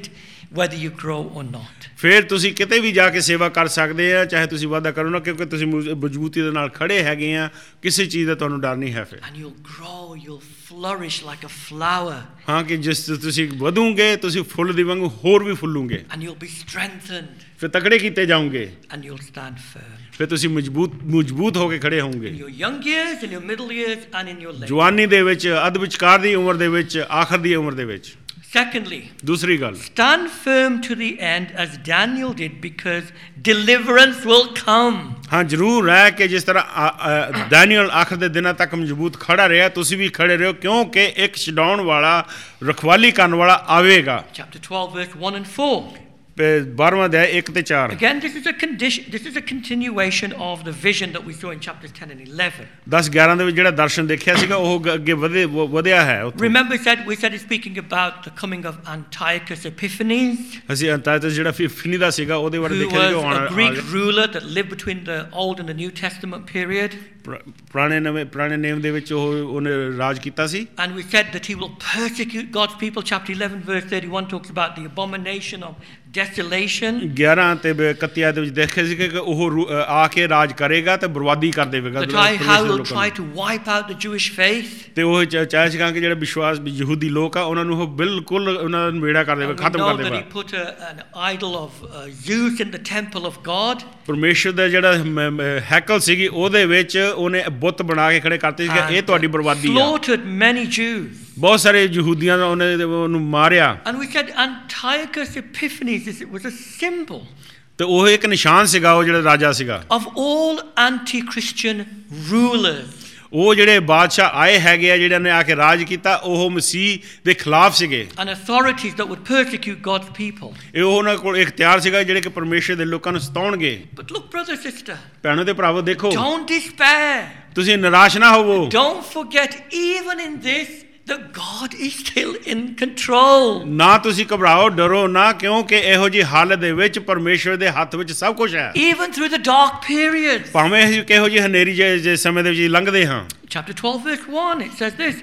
whether you grow or not. ਫਿਰ ਤੁਸੀਂ ਕਿਤੇ ਵੀ ਜਾ ਕੇ ਸੇਵਾ ਕਰ ਸਕਦੇ ਆ, ਚਾਹੇ ਤੁਸੀਂ ਵਾਅਦਾ ਕਰੋ ਨਾ, ਕਿਉਂਕਿ ਤੁਸੀਂ ਮਜ਼ਬੂਤੀ ਦੇ ਨਾਲ ਖੜੇ ਹੈਗੇ ਆ, ਕਿਸੇ ਚੀਜ਼ ਦਾ ਤੁਹਾਨੂੰ ਡਰ ਨਹੀਂ ਹੈ ਫਿਰ। And you'll grow, you'll flourish like a flower. ਹਾਂ ਕਿ ਜਿਸ ਤੁਸੀਂ ਵਧੋਗੇ ਤੁਸੀਂ ਫੁੱਲ ਦੀ ਵਾਂਗੂ ਹੋਰ ਵੀ ਫੁੱਲੋਗੇ। And you'll be strengthened. ਫਿਰ ਤਕੜੇ ਕੀਤੇ ਜਾਓਗੇ। And you'll stand firm. ਫਿਰ ਤੁਸੀਂ ਮਜ਼ਬੂਤ ਮਜ਼ਬੂਤ ਹੋ ਕੇ ਖੜੇ ਹੋਵੋਗੇ। In your young years, in your middle years, and in your late. ਜਵਾਨੀ ਦੇ ਵਿੱਚ, ਅੱਧ ਵਿਚਕਾਰ ਦੀ ਉਮਰ ਦੇ ਵਿੱਚ, ਆਖਰ ਦੀ ਉਮਰ ਦੇ ਵਿੱਚ। Secondly, ਦੂਸਰੀ ਗੱਲ, stand firm to the end as Daniel did, because deliverance will come. ਹਾਂ ਜ਼ਰੂਰ ਹੈ ਕਿ ਜਿਸ ਤਰ੍ਹਾਂ ਡੈਨੀਅਲ ਆਖਰ ਦੇ ਦਿਨਾਂ ਤੱਕ ਮਜ਼ਬੂਤ ਖੜਾ ਰਿਹਾ, ਤੁਸੀਂ ਵੀ ਖੜੇ ਰਹੋ, ਕਿਉਂਕਿ ਇੱਕ ਛਡਾਉਣ ਵਾਲਾ, ਰਖਵਾਲੀ ਕਰਨ ਵਾਲਾ ਆਵੇਗਾ। Chapter twelve, verse one and four. ਬਾਰਵਾਂ ਅਧਿਆਇ ਇੱਕ ਤੇ ਚਾਰ। Again, this is a condition. This is a continuation of the vision that we saw in chapters ten and eleven. ਦਸ ਗਿਆਰਾਂ ਦੇ ਵਿੱਚ ਜਿਹੜਾ ਦਰਸ਼ਨ ਦੇਖਿਆ ਸੀਗਾ ਉਹ ਅੱਗੇ ਵਧੇ ਵਧਿਆ ਹੈ। Remember, said we said it's speaking about the coming of Antiochus Epiphanes. ਅਸੀਂ ਅੰਤਾਇਕਸ ਜਿਹੜਾ ਫਿਨੀ ਦਾ ਸੀਗਾ ਉਹਦੇ ਬਾਰੇ ਦੇਖਿਆ ਕਿ ਉਹ ਆਉਣਾ, a Greek ruler that lived between the Old and the New Testament period. ਪੁਰਾਣੇ ਨਵੇਂ ਪੁਰਾਣੇ ਨੇਮ ਦੇ ਵਿੱਚ ਉਹ ਉਹਨੇ ਰਾਜ ਕੀਤਾ ਸੀ। And we said that he will persecute God's people. Chapter eleven, verse thirty-one talks about the abomination of desolation. ਗਿਆਰਾਂ ਤੇ ਇਕੱਤੀ ਦੇ ਵਿੱਚ ਦੇਖਿਆ ਸੀ ਕਿ ਉਹ ਆ ਕੇ ਰਾਜ ਕਰੇਗਾ ਤੇ ਬਰਬਾਦੀ ਕਰ ਦੇਵੇਗਾ। That how he will try to wipe out the Jewish faith. ਤੇ ਉਹ ਚਾਹੇ ਸੀਗਾ ਕਿ ਜਿਹੜੇ ਵਿਸ਼ਵਾਸ ਯਹੂਦੀ ਲੋਕ ਆ ਉਹਨਾਂ ਨੂੰ ਉਹ ਬਿਲਕੁਲ ਉਹਨਾਂ ਨੂੰ ਵੇੜਾ ਕਰ ਦੇਵੇਗਾ, ਖਤਮ ਕਰ ਦੇਵੇਗਾ। He put a, an idol of uh, Zeus in the temple of God. ਪਰਮੇਸ਼ਰ ਦਾ ਜਿਹੜਾ ਹੈਕਲ ਸੀਗੀ ਉਹਦੇ ਵਿੱਚ ਉਹਨੇ ਬੁੱਤ ਬਣਾ ਕੇ ਖੜੇ ਕਰਤੇ ਸੀ। ਇਹ ਤੁਹਾਡੀ ਬਰਬਾਦੀ ਆ। Slaughtered many Jews. ਬਹੁਤ ਸਾਰੇ ਯਹੂਦੀਆਂ ਦਾ ਉਹਨੇ ਉਹਨੂੰ ਮਾਰਿਆ। And we said Antiochus Epiphanes was a symbol. ਤੇ ਉਹ ਇੱਕ ਨਿਸ਼ਾਨ ਸੀਗਾ, ਉਹ ਜਿਹੜਾ ਰਾਜਾ ਸੀਗਾ। Of all anti-Christian rulers. ਉਹ ਜਿਹੜੇ ਬਾਦਸ਼ਾਹ ਆਏ ਹੈਗੇ ਆ ਜਿਹੜਿਆਂ ਨੇ ਆ ਕੇ ਰਾਜ ਕੀਤਾ, ਉਹ ਮਸੀਹ ਦੇ ਖਿਲਾਫ ਸੀਗੇ। And authorities that would persecute God's people. ਇਹ ਉਹਨਾਂ ਕੋਲ ਇਖਤਿਆਰ ਸੀਗਾ ਜਿਹੜੇ ਕਿ ਪਰਮੇਸ਼ਰ ਦੇ ਲੋਕਾਂ ਨੂੰ ਸਤਾਉਣਗੇ। But look, brother, sister. ਭੈਣੋ ਤੇ ਭਰਾਵੋ ਦੇਖੋ। Don't despair. ਤੁਸੀਂ ਨਿਰਾਸ਼ ਨਾ ਹੋਵੋ। Don't forget, even in this, that God is still in control. ਨਾ ਤੁਸੀਂ ਘਬਰਾਓ, ਡਰੋ ਨਾ, ਕਿਉਂਕਿ ਇਹੋ ਜਿਹੀ ਹਾਲਤ ਦੇ ਵਿੱਚ ਪਰਮੇਸ਼ਰ ਦੇ ਹੱਥ ਵਿੱਚ ਸਭ ਕੁਝ ਹੈ। Even through the dark periods. ਭਾਵੇਂ ਅਸੀਂ ਕਿਹੋ ਜਿਹੀ ਹਨੇਰੀ ਜੇ ਸਮੇਂ ਦੇ ਵਿੱਚ ਲੰਘਦੇ ਹਾਂ। Chapter twelve, verse one, it says this.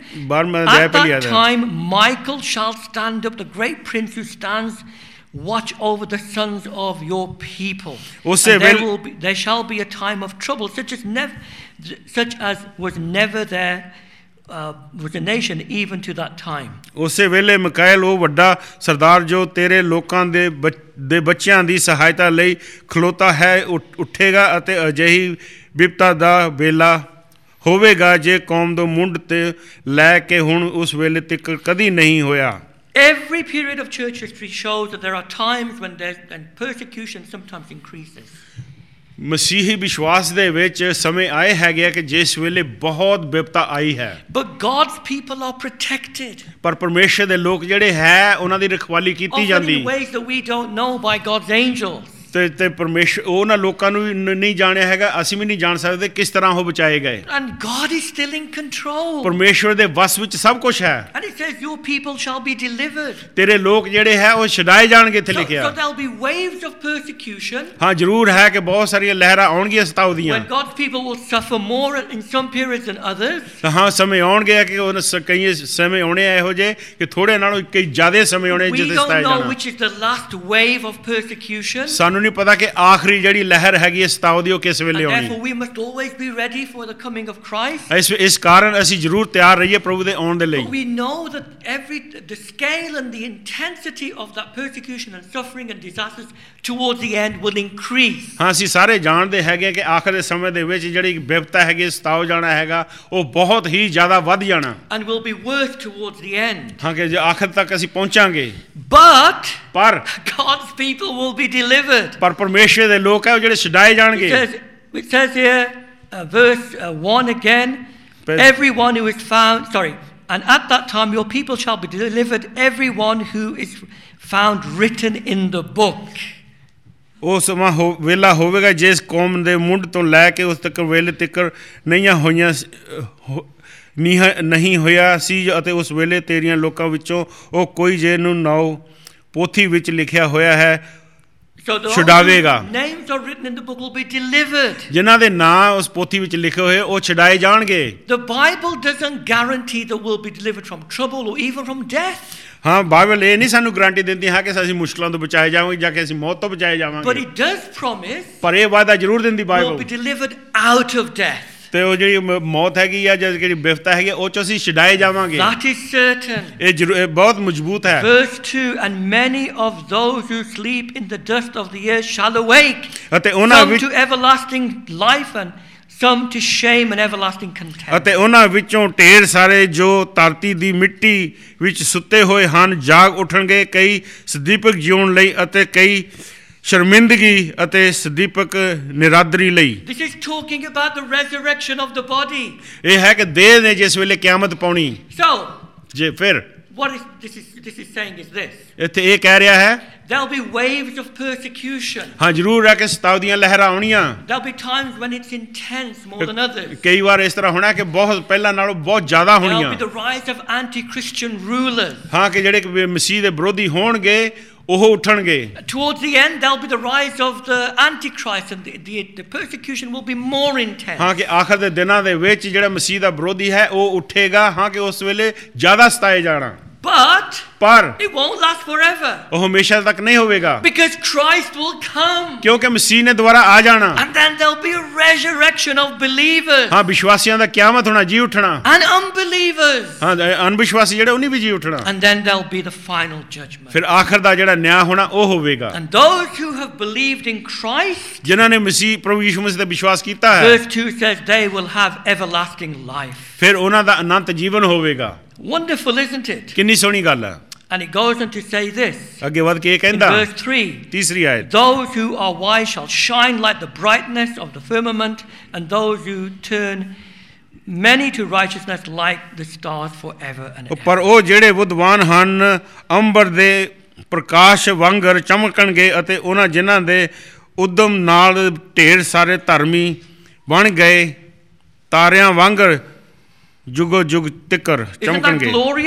At that time, Michael shall stand up, the great prince who stands watch over the sons of your people. And there will be, there shall be a time of trouble, such as never, such as was never there. Uh, was a nation even to that time. ਉਸੇ ਵੇਲੇ ਮਿਕਾਇਲ ਉਹ ਵੱਡਾ ਸਰਦਾਰ ਜੋ ਤੇਰੇ ਲੋਕਾਂ ਦੇ ਦੇ ਬੱਚਿਆਂ ਦੀ ਸਹਾਇਤਾ ਲਈ ਖਲੋਤਾ ਹੈ ਉੱਠੇਗਾ ਅਤੇ ਅਜਿਹੀ ਵਿਪਤਾ ਦਾ ਵੇਲਾ ਹੋਵੇਗਾ ਜੇ ਕੌਮ ਤੋਂ ਮੁੰਡ ਤੇ ਲੈ ਕੇ ਹੁਣ ਉਸ ਵੇਲੇ ਤੱਕ ਕਦੀ ਨਹੀਂ ਹੋਇਆ। Every period of church history shows that there are times when there's when persecution sometimes increases. ਮਸੀਹੀ ਵਿਸ਼ਵਾਸ ਦੇ ਵਿੱਚ ਸਮੇਂ ਆਏ ਹੈਗੇ ਕਿ ਜਿਸ ਵੇਲੇ ਬਹੁਤ ਵਿਪਤਾ ਆਈ ਹੈ। But God's people are protected. ਪਰ ਪਰਮੇਸ਼ਰ ਦੇ ਲੋਕ ਜਿਹੜੇ ਹੈ ਉਹਨਾਂ ਦੀ ਰਖਵਾਲੀ ਕੀਤੀ ਜਾਂਦੀ। In ways that we don't know by God's angels. ਤੇ ਤੇ ਪਰਮੇਸ਼ਰ ਉਹਨਾਂ ਲੋਕਾਂ ਨੂੰ ਨਹੀਂ ਜਾਣਿਆ ਹੈਗਾ, ਅਸੀਂ ਵੀ ਨਹੀਂ ਜਾਣ ਸਕਦੇ ਕਿਸ ਤਰ੍ਹਾਂ ਉਹ ਬਚਾਏ ਗਏ। And God is still in control. ਪਰਮੇਸ਼ਰ ਦੇ ਵਸ ਵਿੱਚ ਸਭ ਕੁਝ ਹੈ। And it says your people shall be delivered. ਤੇਰੇ ਲੋਕ ਜਿਹੜੇ ਹੈ ਉਹ ਛੁਡਾਏ ਜਾਣਗੇ, ਇੱਥੇ ਲਿਖਿਆ। So there'll be waves of persecution. ਹਾਂ ਜ਼ਰੂਰ ਹੈ ਕਿ ਬਹੁਤ ਸਾਰੀਆਂ ਲਹਿਰਾਂ ਆਉਣਗੀਆਂ ਸਤਾਉ ਦੀਆਂ। When God's people will suffer more in some periods than others. ਹਾਂ ਸਮੇਂ ਆਉਣਗੇ ਕਿ ਉਹਨਾਂ ਕਈ ਸਮੇਂ ਆਉਣੇ ਆ ਇਹੋ ਜਿਹੇ ਕਿ ਥੋੜੇ ਨਾਲੋਂ ਕਈ ਜ਼ਿਆਦਾ ਸਮੇਂ ਆਉਣੇ ਜਿੱਥੇ ਸਤਾਇਆ ਜਾਣਾ। We don't know which is the last wave of persecution. ਸਾਨੂੰ ਨਹੀਂ ਪਤਾ ਕਿ ਆਖਰੀ ਜਿਹੜੀ ਲਹਿਰ ਹੈਗੀ ਹੈ ਸਤਾਉ ਦੀ ਉਹ ਕਿਸ ਵੇਲੇ ਆਉਣੀ। Therefore we must always be ready for the coming of Christ. ਇਸ ਇਸ ਕਾਰਨ ਅਸੀਂ ਜ਼ਰੂਰ ਤਿਆਰ ਰਹੀਏ ਪ੍ਰਭੂ ਦੇ ਆਉਣ ਦੇ ਲਈ। We know that every the scale and the intensity of that persecution and suffering and disasters towards the end will increase. ਹਾਂ ਅਸੀਂ ਸਾਰੇ ਜਾਣਦੇ ਹੈਗੇ ਕਿ ਆਖਰ ਦੇ ਸਮੇਂ ਦੇ ਵਿੱਚ ਜਿਹੜੀ ਵਿਪਤਾ ਹੈਗੀ ਸਤਾਉ ਜਾਣਾ ਹੈਗਾ ਉਹ ਬਹੁਤ ਹੀ ਜ਼ਿਆਦਾ ਵੱਧ ਜਾਣਾ। And will be worse towards the end. ਹਾਂ ਕਿ ਜੇ ਆਖਰ ਤੱਕ ਅਸੀਂ ਪਹੁੰਚਾਂਗੇ। But ਪਰ God's people will be delivered. ਪਰ ਪਰਮੇਸ਼ਰ ਦੇ ਲੋਕ ਹੈ ਉਹ ਜਿਹੜੇ ਛੁਡਾਏ ਜਾਣਗੇ। It says, it says here, uh, verse uh, one again, everyone who is found, sorry, and at that time your people shall be delivered, everyone who is found written in the book. ਉਹ ਸਮਾਂ ਵੇਲਾ ਹੋਵੇਗਾ ਜਿਸ ਕੌਮ ਦੇ ਮੁੰਡ ਤੋਂ ਲੈ ਕੇ ਉਸ ਤੱਕ ਵੇਲੇ ਤੱਕ ਨਹੀਂ ਹੋਈਆਂ ਨਹੀਂ ਹੋਇਆ ਸੀ ਅਤੇ ਉਸ ਵੇਲੇ ਤੇਰੀਆਂ ਲੋਕਾਂ ਵਿੱਚੋਂ ਉਹ ਕੋਈ ਜਿਹਨੂੰ ਨਾਉ ਪੋਥੀ ਵਿੱਚ ਲਿਖਿਆ ਹੋਇਆ ਹੈ So the ਛੁਡਾਵੇਗਾ। names are written in the book will be delivered. ਜਿਨ੍ਹਾਂ ਦੇ ਨਾਂ ਉਸ ਪੋਥੀ ਵਿੱਚ ਲਿਖੇ ਹੋਏ ਉਹ ਛੁਡਾਏ ਜਾਣਗੇ। The Bible doesn't guarantee that we'll be delivered from trouble or even from death. ਹਾਂ ਬਾਈਬਲ ਇਹ ਨਹੀਂ ਸਾਨੂੰ ਗਾਰੰਟੀ ਦਿੰਦੀ ਹੈ ਕਿ ਅਸੀਂ ਮੁਸ਼ਕਲਾਂ ਤੋਂ ਬਚਾਏ ਜਾਵਾਂਗੇ ਜਾਂ ਕਿ ਅਸੀਂ ਮੌਤ ਤੋਂ ਬਚਾਏ ਜਾਵਾਂਗੇ। But it does promise ਪਰ ਇਹ ਵਾਅਦਾ ਜ਼ਰੂਰ ਦਿੰਦੀ Bible we'll be delivered out of death. ਤੇ ਉਹ ਜਿਹੜੀ ਮੌਤ ਹੈਗੀ ਆ ਜਾਂ ਜਿਹੜੀ ਬਿਫਤਾ ਹੈਗੀ ਉਹ ਚ ਅਸੀਂ ਛੁਡਾਏ ਜਾਵਾਂਗੇ। That is certain. ਇਹ ਜ਼ਰੂਰ ਬਹੁਤ ਮਜ਼ਬੂਤ ਹੈ। Verse two, and many of those who sleep in the dust of the earth shall awake, ਅਤੇ ਉਹਨਾਂ some ਵਿੱਚ to everlasting life and some to shame and everlasting contempt. ਅਤੇ ਉਹਨਾਂ ਵਿੱਚੋਂ ਢੇਰ ਸਾਰੇ ਜੋ ਧਰਤੀ ਦੀ ਮਿੱਟੀ ਵਿੱਚ ਸੁੱਤੇ ਹੋਏ ਹਨ ਜਾਗ ਉੱਠਣਗੇ, ਕਈ ਸਦੀਪਕ ਜਿਉਣ ਲਈ ਅਤੇ ਕਈ ਸ਼ਰਮਿੰਦਗੀ ਅਤੇ ਸਦੀਪਕ ਨਿਰਾਦਰੀ ਲਈ। This is talking about the resurrection of the body. ਇਹ ਹੈ ਕਿ ਦੇਹ ਨੇ ਜਿਸ ਵੇਲੇ ਕਿਆਮਤ ਪਾਉਣੀ। So ਜੇ ਫਿਰ what is this is this is saying is this. ਇੱਥੇ ਇਹ ਕਹਿ ਰਿਹਾ ਹੈ There'll be waves of persecution. ਹਾਂ ਜ਼ਰੂਰ ਹੈ ਕਿ ਸਤਾਵ ਦੀਆਂ ਲਹਿਰਾਂ ਆਉਣੀਆਂ। There'll be times when it's intense more than others. ਕਈ ਵਾਰ ਇਸ ਤਰ੍ਹਾਂ ਹੋਣਾ ਕਿ ਬਹੁਤ ਪਹਿਲਾਂ ਨਾਲੋਂ ਬਹੁਤ ਜ਼ਿਆਦਾ ਹੋਣੀਆਂ। There'll be the rise of anti-Christian rulers. ਹਾਂ ਕਿ ਜਿਹੜੇ ਮਸੀਹ ਦੇ ਵਿਰੋਧੀ ਹੋਣਗੇ ਉਹ ਉੱਠਣਗੇ। Towards the end there'll be the rise of the antichrist and the, the, the persecution will be more intense. ਹਾਂ ਕਿ ਆਖਰ ਦੇ ਦਿਨਾਂ ਦੇ ਵਿੱਚ ਜਿਹੜਾ ਮਸੀਹ ਦਾ ਵਿਰੋਧੀ ਹੈ ਉਹ ਉੱਠੇਗਾ। ਹਾਂ ਕਿ ਉਸ ਵੇਲੇ ਜ਼ਿਆਦਾ ਸਤਾਏ ਜਾਣਾ। But ਪਰ it won't last forever. ਉਹ ਹਮੇਸ਼ਾ ਤੱਕ ਨਹੀਂ ਹੋਵੇਗਾ। Because Christ will come. ਕਿਉਂਕਿ ਮਸੀਹ ਨੇ ਦੁਬਾਰਾ ਆ ਜਾਣਾ। And then there'll be a resurrection of believers. ਹਾਂ ਵਿਸ਼ਵਾਸੀਆਂ ਦਾ ਕਿਆਮਤ ਹੋਣਾ, ਜੀ ਉੱਠਣਾ। And unbelievers. ਹਾਂ ਅਨਵਿਸ਼ਵਾਸੀ ਜਿਹੜੇ ਉਹਨੇ ਵੀ ਜੀ ਉੱਠਣਾ। And then there'll be the final judgment. ਫਿਰ ਆਖਰ ਦਾ ਜਿਹੜਾ ਨਿਆਂ ਹੋਣਾ ਉਹ ਹੋਵੇਗਾ। And those who have believed in Christ, ਜਿਨ੍ਹਾਂ ਨੇ ਮਸੀਹ ਪ੍ਰਭੂ ਯਿਸੂ ਮਸੀਹ ਤੇ ਵਿਸ਼ਵਾਸ ਕੀਤਾ ਹੈ, verse two says they will have everlasting life. ਫਿਰ ਉਹਨਾਂ ਦਾ ਅਨੰਤ ਜੀਵਨ ਹੋਵੇਗਾ। Wonderful, isn't it? ਕਿੰਨੀ ਸੋਹਣੀ ਗੱਲ ਹੈ। And it goes on to say this. ਅੱਗੇ ਵਧ ਕੇ ਇਹ In ਕਹਿੰਦਾ verse three, ਤੀਸਰੀ ਆਇਤ, those who are wise shall shine like the brightness of the firmament, and those who turn many to righteousness like the stars forever and ever. ਪਰ ਉਹ ਜਿਹੜੇ ਬੁੱਧਵਾਨ ਹਨ ਅੰਬਰ ਦੇ ਪ੍ਰਕਾਸ਼ ਵਾਂਗਰ ਚਮਕਣਗੇ ਅਤੇ ਉਹਨਾਂ ਜਿਨ੍ਹਾਂ ਦੇ ਉਦਮ ਨਾਲ ਢੇਰ ਸਾਰੇ ਧਰਮੀ ਬਣ ਗਏ ਤਾਰਿਆਂ ਵਾਂਗਰ ਜੁਗੋ ਜੁਗ ਤਿਕਰ ਚਮਕਣਗੇ।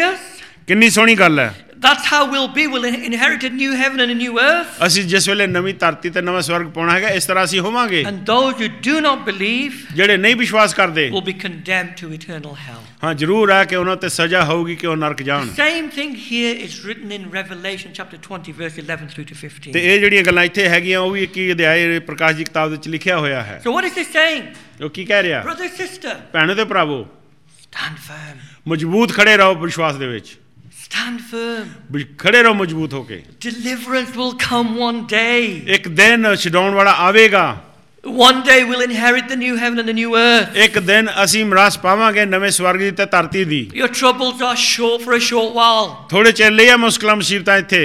ਕਿੰਨੀ ਸੋਹਣੀ ਗੱਲ ਹੈ। That's how we'll be. We'll inherit a new heaven and a new earth. ਅਸੀਂ ਜਿਸ ਵੇਲੇ ਨਵੀਂ ਧਰਤੀ ਤੇ ਨਵਾਂ ਸਵਰਗ ਪਾਉਣਾ ਹੈਗਾ ਇਸ ਤਰ੍ਹਾਂ ਅਸੀਂ ਹੋਵਾਂਗੇ। And those who do not believe ਜਿਹੜੇ ਨਹੀਂ ਵਿਸ਼ਵਾਸ ਕਰਦੇ will be condemned to eternal hell. ਹਾਂ ਜ਼ਰੂਰ ਹੈ ਕਿ ਉਹਨਾਂ ਤੇ ਸਜ਼ਾ ਹੋਊਗੀ ਕਿ ਉਹ ਨਰਕ ਜਾਣ। The same thing here is written in Revelation chapter twenty verse eleven through to fifteen. ਤੇ ਇਹ ਜਿਹੜੀਆਂ ਗੱਲਾਂ ਇੱਥੇ ਹੈਗੀਆਂ ਉਹ ਵੀ ਇੱਕੀ ਅਧਿਆਇ ਪ੍ਰਕਾਸ਼ ਦੀ ਕਿਤਾਬ ਵਿੱਚ ਲਿਖਿਆ ਹੋਇਆ ਹੈ। So what is this saying? ਉਹ ਕੀ ਕਹਿ ਰਿਹਾ? Brother, sister, ਭੈਣੋ ਤੇ ਭਰਾਵੋ, stand firm. ਮਜ਼ਬੂਤ ਖੜੇ ਰਹੋ ਵਿਸ਼ਵਾਸ ਦੇ ਵਿੱਚ। Stand firm. ਖੜੇ ਰਹੋ ਮਜ਼ਬੂਤ ਹੋ ਕੇ। Deliverance will come one day. ਇੱਕ ਦਿਨ ਛਡਾਉਣ ਵਾਲਾ ਆਵੇਗਾ। One day we'll inherit the new heaven and the new earth. ਇੱਕ ਦਿਨ ਅਸੀਂ ਮਿਰਾਸ ਪਾਵਾਂਗੇ ਨਵੇਂ ਸਵਰਗ ਦੀ ਤੇ ਧਰਤੀ ਦੀ। Your troubles are short for a short while. ਥੋੜੇ ਚਿਰ ਲਈ ਆ ਮੁਸ਼ਕਲਾਂ ਮੁਸੀਬਤਾਂ ਇੱਥੇ।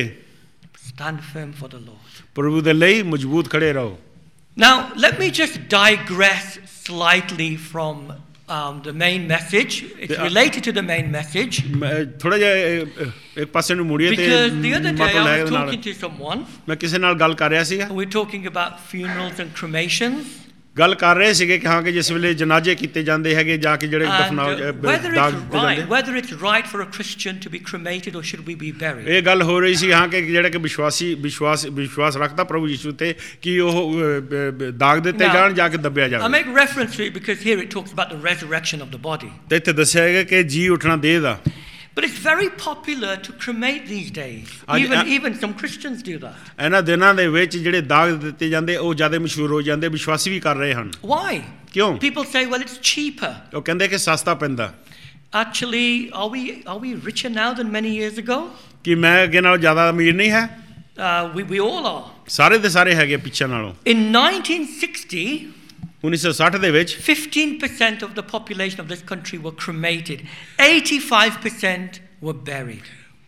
Stand firm for the Lord. ਪ੍ਰਭੂ ਦੇ ਲਈ ਮਜ਼ਬੂਤ ਖੜੇ ਰਹੋ। Now let me just digress slightly from Um, the main message. It's related to the main message. ਥੋੜਾ ਜਿਹਾ ਇੱਕ ਪਾਸੇ ਨੂੰ ਮੁੜੀਏ ਤੇ because the other day I was talking to someone. ਮੈਂ ਕਿਸੇ ਨਾਲ ਗੱਲ ਕਰ ਰਿਹਾ ਸੀਗਾ। We're talking about funerals and cremations. ਗੱਲ ਕਰ ਰਹੇ ਸੀਗੇ ਕਿ ਹਾਂ ਕਿ ਜਿਸ ਵੇਲੇ ਜਨਾਜ਼ੇ ਕੀਤੇ ਜਾਂਦੇ ਹੈਗੇ ਜਾ ਕੇ ਜਿਹੜੇ ਦਫਨਾ ਦਾਗ ਦਿੱਤੇ ਜਾਂਦੇ whether it's right for a Christian to be cremated or should we be buried. ਇਹ ਗੱਲ ਹੋ ਰਹੀ ਸੀ ਹਾਂ ਕਿ ਜਿਹੜਾ ਕਿ ਵਿਸ਼ਵਾਸੀ ਵਿਸ਼ਵਾਸ ਵਿਸ਼ਵਾਸ ਰੱਖਦਾ ਪ੍ਰਭੂ ਯਿਸੂ ਤੇ ਕਿ ਉਹ ਦਾਗ ਦਿੱਤੇ ਜਾਣ ਜਾ ਕੇ ਦੱਬਿਆ ਜਾਵੇ। I make reference to it because here it talks about the resurrection of the body. ਤੇ ਇੱਥੇ ਦੱਸਿਆ ਹੈਗਾ ਕਿ ਜੀ ਉੱਠਣਾ ਦੇਹ ਦਾ। But it's very popular to cremate these days. Even even some Christians do that. ਇਹਨਾਂ ਦਿਨਾਂ ਦੇ ਵਿੱਚ ਜਿਹੜੇ ਦਾਗ ਦਿੱਤੇ ਜਾਂਦੇ ਉਹ ਜ਼ਿਆਦਾ ਮਸ਼ਹੂਰ ਹੋ ਜਾਂਦੇ, ਵਿਸ਼ਵਾਸੀ ਵੀ ਕਰ ਰਹੇ ਹਨ। Why? ਕਿਉਂ? People say, well, it's cheaper. ਉਹ ਕਹਿੰਦੇ ਕਿ ਸਸਤਾ ਪੈਂਦਾ। Actually, are we are we richer now than many years ago? ਕਿ ਮੈਂ ਅੱਗੇ ਨਾਲੋਂ ਜ਼ਿਆਦਾ ਅਮੀਰ ਨਹੀਂ ਹੈ? Uh, we we all are. ਸਾਰੇ ਦੇ ਸਾਰੇ ਹੈਗੇ ਪਿੱਛੇ ਨਾਲੋਂ। In nineteen sixty, ਉੱਨੀ ਸੌ ਸੱਠ ਦੇ ਵਿੱਚ fifteen percent of the population of this country were cremated. eighty-five percent were buried.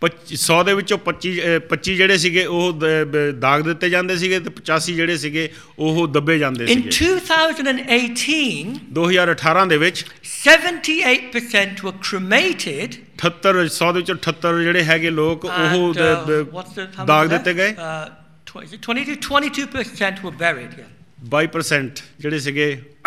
ਸੌ ਦੇ ਵਿੱਚੋਂ ਪੱਚੀ ਪੱਚੀ ਜਿਹੜੇ ਸੀਗੇ ਉਹ ਦਾਗ ਦਿੱਤੇ ਜਾਂਦੇ ਸੀਗੇ ਤੇ ਪਚਾਸੀ ਜਿਹੜੇ ਸੀਗੇ ਉਹ ਦੱਬੇ ਜਾਂਦੇ ਸੀਗੇ। In twenty eighteen, ਦੋ ਹਜ਼ਾਰ ਅਠਾਰਾਂ ਦੇ ਵਿੱਚ seventy-eight percent were cremated. ਅਠੱਤਰ ਸੌ ਦੇ ਵਿੱਚੋਂ ਅਠੱਤਰ ਜਿਹੜੇ ਹੈਗੇ ਲੋਕ ਉਹ ਦਾਗ ਦਿੱਤੇ ਗਏ। twenty to twenty-two percent were buried. ਬਾਈ ਪਰਸੈਂਟ ਜਿਹੜੇ ਸੀਗੇ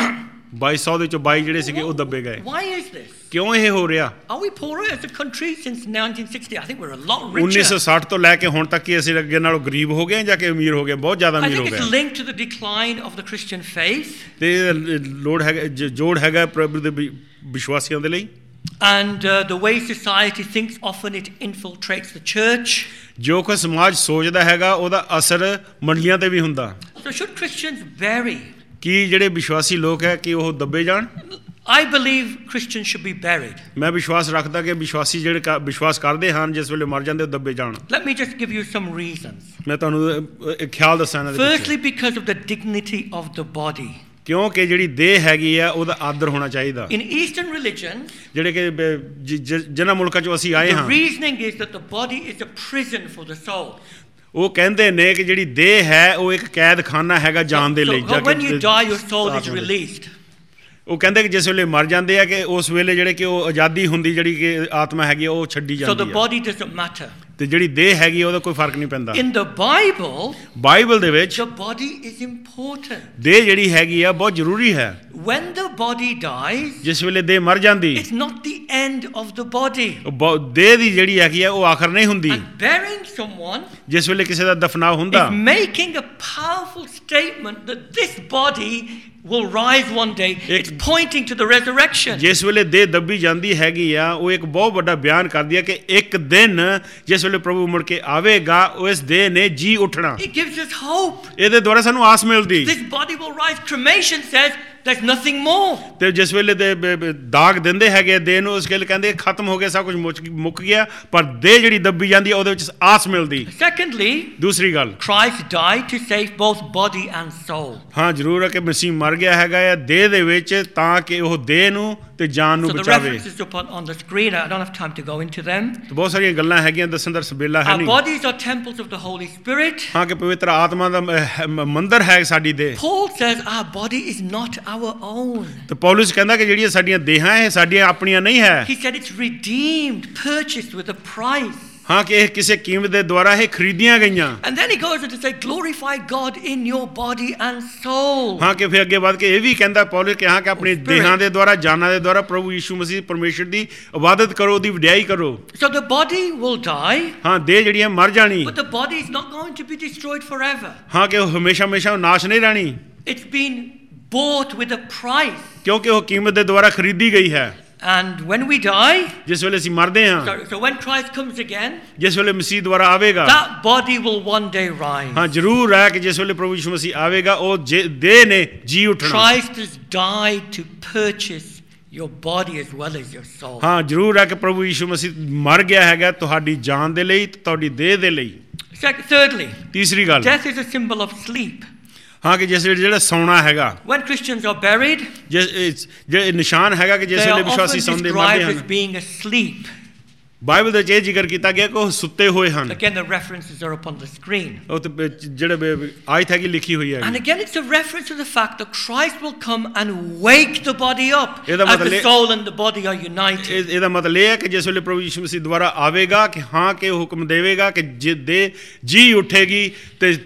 ਬਾਈ ਸੌ ਦੇ ਚੋਂ ਬਾਈ ਜਿਹੜੇ ਸੀਗੇ ਉਹ ਦੱਬੇ ਗਏ। Why is this? ਕਿਉਂ ਇਹ ਹੋ ਰਿਹਾ? Are we poorer as a country since nineteen sixty? I think we're a lot richer. ਉੱਨੀ ਸੌ ਸੱਠ ਤੋਂ ਲੈ ਕੇ ਹੁਣ ਤੱਕ ਹੀ ਅਸੀਂ ਅੱਗੇ ਨਾਲੋਂ ਗਰੀਬ ਹੋ ਗਏ ਜਾਂ ਕਿ ਅਮੀਰ ਹੋ ਗਏ? ਬਹੁਤ ਜ਼ਿਆਦਾ ਅਮੀਰ ਹੋ ਗਏ। I think it's linked to the decline of the Christian faith. ਤੇ ਲੋੜ ਹੈਗਾ ਜੋੜ ਹੈਗਾ ਪ੍ਰਭੂ ਦੇ ਵਿਸ਼ਵਾਸੀਆਂ ਦੇ ਲਈ। And uh, the way society thinks, often it infiltrates the church. ਜੋ ਕਿ ਸਮਾਜ ਸੋਚਦਾ ਹੈਗਾ ਉਹਦਾ ਅਸਰ ਮੰਡੀਆਂ ਤੇ ਵੀ ਹੁੰਦਾ। So should Christians bury? ਕੀ ਜਿਹੜੇ ਵਿਸ਼ਵਾਸੀ ਲੋਕ ਹੈ ਕਿ ਉਹ ਦੱਬੇ ਜਾਣ? I believe Christians should be buried. ਮੈਂ ਵਿਸ਼ਵਾਸ ਰੱਖਦਾ ਕਿ ਵਿਸ਼ਵਾਸੀ ਜਿਹੜੇ ਵਿਸ਼ਵਾਸ ਕਰਦੇ ਹਨ ਜਿਸ ਵੇਲੇ ਮਰ ਜਾਂਦੇ ਉਹ ਦੱਬੇ ਜਾਣ। Let me just give you some reasons. ਮੈਂ ਤੁਹਾਨੂੰ ਇੱਕ ਖਿਆਲ ਦੱਸਾਂ ਇਹਨਾਂ ਦੇ ਪਿੱਛੇ। Firstly, because of the dignity of the body. ਕਿਉਂਕਿ ਜਿਹੜੀ ਦੇਹ ਹੈਗੀ ਆ ਉਹਦਾ ਆਦਰ ਹੋਣਾ ਚਾਹੀਦਾ। In Eastern religions, ਜਿਹੜੇ ਕਿ ਜਿਨ੍ਹਾਂ ਮੁਲਕਾਂ ਚੋਂ ਅਸੀਂ ਆਏ ਹਾਂ, the reasoning is that the body is a prison for the soul. ਉਹ ਕਹਿੰਦੇ ਨੇ ਕਿ ਜਿਹੜੀ ਦੇਹ ਹੈ ਉਹ ਇੱਕ ਕੈਦਖਾਨਾ ਹੈਗਾ ਜਾਨ ਦੇ ਲਈ। So when you die, your soul is released. ਉਹ ਕਹਿੰਦੇ ਕਿ ਜਿਸ ਵੇਲੇ ਮਰ ਜਾਂਦੇ ਆ ਕਿ ਉਸ ਵੇਲੇ ਜਿਹੜੇ ਕਿ ਉਹ ਆਜ਼ਾਦੀ ਹੁੰਦੀ ਜਿਹੜੀ ਕਿ ਆਤਮਾ ਹੈਗੀ ਉਹ ਛੱਡੀ ਜਾਂਦੀ ਹੈ। So the body doesn't matter. ਤੇ ਜਿਹੜੀ ਦੇਹ ਹੈਗੀ ਉਹਦਾ ਕੋਈ ਫਰਕ ਨਹੀਂ ਪੈਂਦਾ। In the Bible, ਬਾਈਬਲ ਦੇ ਵਿੱਚ the body is important. ਦੇਹ ਜਿਹੜੀ ਹੈਗੀ ਆ ਬਹੁਤ ਜ਼ਰੂਰੀ ਹੈ। When the body dies, ਜਿਸ ਵੇਲੇ ਦੇਹ ਮਰ ਜਾਂਦੀ, it's not the end of the body. ਦੇਹ ਦੀ ਜਿਹੜੀ ਹੈਗੀ ਆ ਉਹ ਆਖਰ ਨਹੀਂ ਹੁੰਦੀ। And burying someone, ਜਿਸ ਵੇਲੇ ਕਿਸੇ ਦਾ ਦਫਨਾਅ ਹੁੰਦਾ, is making a powerful statement that this body will rise one day. It's pointing to the resurrection. ਜਿਸ ਵੇਲੇ ਦੇਹ ਦੱਬੀ ਜਾਂਦੀ ਹੈਗੀ ਆ ਉਹ ਇੱਕ ਬਹੁਤ ਵੱਡਾ ਬਿਆਨ ਕਰਦੀ ਹੈ ਕਿ ਇੱਕ ਦਿਨ ਜਿਸ ਵੇਲੇ ਪ੍ਰਭੂ ਮੁੜ ਕੇ ਆਵੇਗਾ ਉਸ ਦੇਹ ਨੇ ਜੀ ਉੱਠਣਾ। It gives us hope. ਇਹਦੇ ਦੁਆਰਾ ਸਾਨੂੰ ਆਸ ਮਿਲਦੀ। This body will rise. Cremation says there's nothing more. ਤੇ ਜਿਸ ਵੇਲੇ ਦੇ ਦਾਗ ਦਿੰਦੇ ਹੈਗੇ ਦੇਹ ਨੂੰ ਉਸ ਗੱਲ ਕਹਿੰਦੇ ਖਤਮ ਹੋ ਗਿਆ ਸਭ ਕੁਝ ਮੁੱਕ ਗਿਆ, ਪਰ ਦੇਹ ਜਿਹੜੀ ਦੱਬੀ ਜਾਂਦੀ ਹੈ ਉਹਦੇ ਵਿੱਚ ਆਸ ਮਿਲਦੀ। Secondly, ਦੂਸਰੀ ਗੱਲ, Christ died to save both body and soul. ਹਾਂ ਜ਼ਰੂਰ ਹੈ ਕਿ ਮਸੀਹ ਮਰ ਗਿਆ ਹੈਗਾ ਆ ਦੇਹ ਦੇ ਵਿੱਚ ਤਾਂ ਕਿ ਉਹ ਦੇਹ ਨੂੰ ਤੇ ਜਾਨ ਨੂੰ ਬਚਾਵੇ। So the references up on, on the screen, I don't have time to go into them. ਬਹੁਤ ਸਾਰੀਆਂ ਗੱਲਾਂ ਹੈਗੀਆਂ ਦੱਸਣ ਦਾ ਸਬੇਲਾ ਹੈ ਨਹੀਂ। Our bodies are temples of the Holy Spirit. ਹਾਂ ਕਿ ਪਵਿੱਤਰ ਆਤਮਾ ਦਾ ਮੰਦਰ ਹੈ ਸਾਡੀ ਦੇਹ। Paul says our body is not our own. ਤੇ ਪੌਲੁਸ ਕਹਿੰਦਾ ਕਿ ਜਿਹੜੀਆਂ ਸਾਡੀਆਂ ਦੇਹਾਂ ਹੈ ਸਾਡੀਆਂ ਆਪਣੀਆਂ ਨਹੀਂ ਹੈ। He said it's redeemed, purchased with a price. ਹਾਂ ਕਿ ਇਹ ਕਿਸੇ ਕੀਮਤ ਦੇ ਦੁਆਰਾ ਇਹ ਖਰੀਦੀਆਂ ਗਈਆਂ। And then he goes on to say glorify God in your body and soul. ਹਾਂ ਕਿ ਫਿਰ ਅੱਗੇ ਵੱਧ ਕੇ ਇਹ ਵੀ ਕਹਿੰਦਾ ਪੌਲੁਸ ਕਿ ਹਾਂ ਕਿ ਆਪਣੀ ਦੇਹਾਂ ਦੇ ਦੁਆਰਾ ਜਾਨਾਂ ਦੇ ਦੁਆਰਾ ਪ੍ਰਭੂ ਯੀਸ਼ੂ ਮਸੀਹ ਪਰਮੇਸ਼ਰ ਦੀ ਇਬਾਦਤ ਕਰੋ, ਉਹਦੀ ਵਡਿਆਈ ਕਰੋ। So the body will die. ਹਾਂ ਦੇਹ ਜਿਹੜੀ ਹੈ ਮਰ ਜਾਣੀ। But the body is not going to be destroyed forever. ਹਾਂ ਕਿ ਉਹ ਹਮੇਸ਼ਾ ਹਮੇਸ਼ਾ ਨਾਸ਼ ਨਹੀਂ ਰਹਿਣੀ। It's been bought with a price. ਕਿਉਂਕਿ ਉਹ ਕੀਮਤ ਦੇ ਦੁਆਰਾ ਖਰੀਦੀ ਗਈ ਹੈ। And when we die, ਜਿਸ ਵੇਲੇ ਅਸੀਂ ਮਰਦੇ ਹਾਂ, so, so when Christ comes again, ਜਿਸ ਵੇਲੇ ਮਸੀਹ ਦੁਆਰਾ ਆਵੇਗਾ, that body will one day rise. ਹਾਂ ਜ਼ਰੂਰ ਹੈ ਕਿ ਜਿਸ ਵੇਲੇ ਪ੍ਰਭੂ ਯੀਸ਼ੂ ਮਸੀਹ ਆਵੇਗਾ ਉਹ ਦੇਹ ਨੇ ਜੀ ਉੱਠਣਾ। Christ has died to purchase your body as well as your soul. ਹਾਂ ਜ਼ਰੂਰ ਹੈ ਕਿ ਪ੍ਰਭੂ ਯੀਸ਼ੂ ਮਸੀਹ ਮਰ ਗਿਆ ਹੈਗਾ ਤੁਹਾਡੀ ਜਾਨ ਦੇ ਲਈ, ਤੁਹਾਡੀ ਦੇਹ ਦੇ ਲਈ। Thirdly, ਤੀਸਰੀ ਗੱਲ, death is a symbol of sleep. ਹਾਂ ਕਿ ਜਿਸ ਵੇਲੇ ਜਿਹੜਾ ਸੌਣਾ ਹੈਗਾ, when Christians are buried, ਜਿਹੜੇ ਨਿਸ਼ਾਨ ਹੈਗਾ ਕਿ ਜਿਸ ਵੇਲੇ ਵਿਸ਼ਵਾਸੀ ਸੌਂਦੇ ਮਰਦੇ ਹਨ, being asleep. ਬਾਈਬਲ ਦੇ ਵਿੱਚ ਇਹ ਜ਼ਿਕਰ ਕੀਤਾ ਗਿਆ ਕਿ ਉਹ ਸੁੱਤੇ ਹੋਏ ਹਨ। Again, the references are up on the screen. ਉਹ ਤੇ ਜਿਹੜੇ ਆਇਤ ਹੈਗੀ ਲਿਖੀ ਹੋਈ ਹੈ। And again, it's a reference to the fact that Christ will come and wake the body up as the soul and the body are united. ਇਹਦਾ ਮਤਲਬ ਇਹ ਹੈ ਕਿ ਜਿਸ ਵੇਲੇ ਪ੍ਰਭੂ ਯੀਸ਼ੂ ਮਸੀਹ ਦੁਆਰਾ ਆਵੇਗਾ ਕਿ ਹਾਂ ਕਿ ਉਹ ਹੁਕਮ ਦੇਵੇਗਾ ਕਿ ਜੇ ਜੀ ਉੱਠੇਗੀ ਤੇ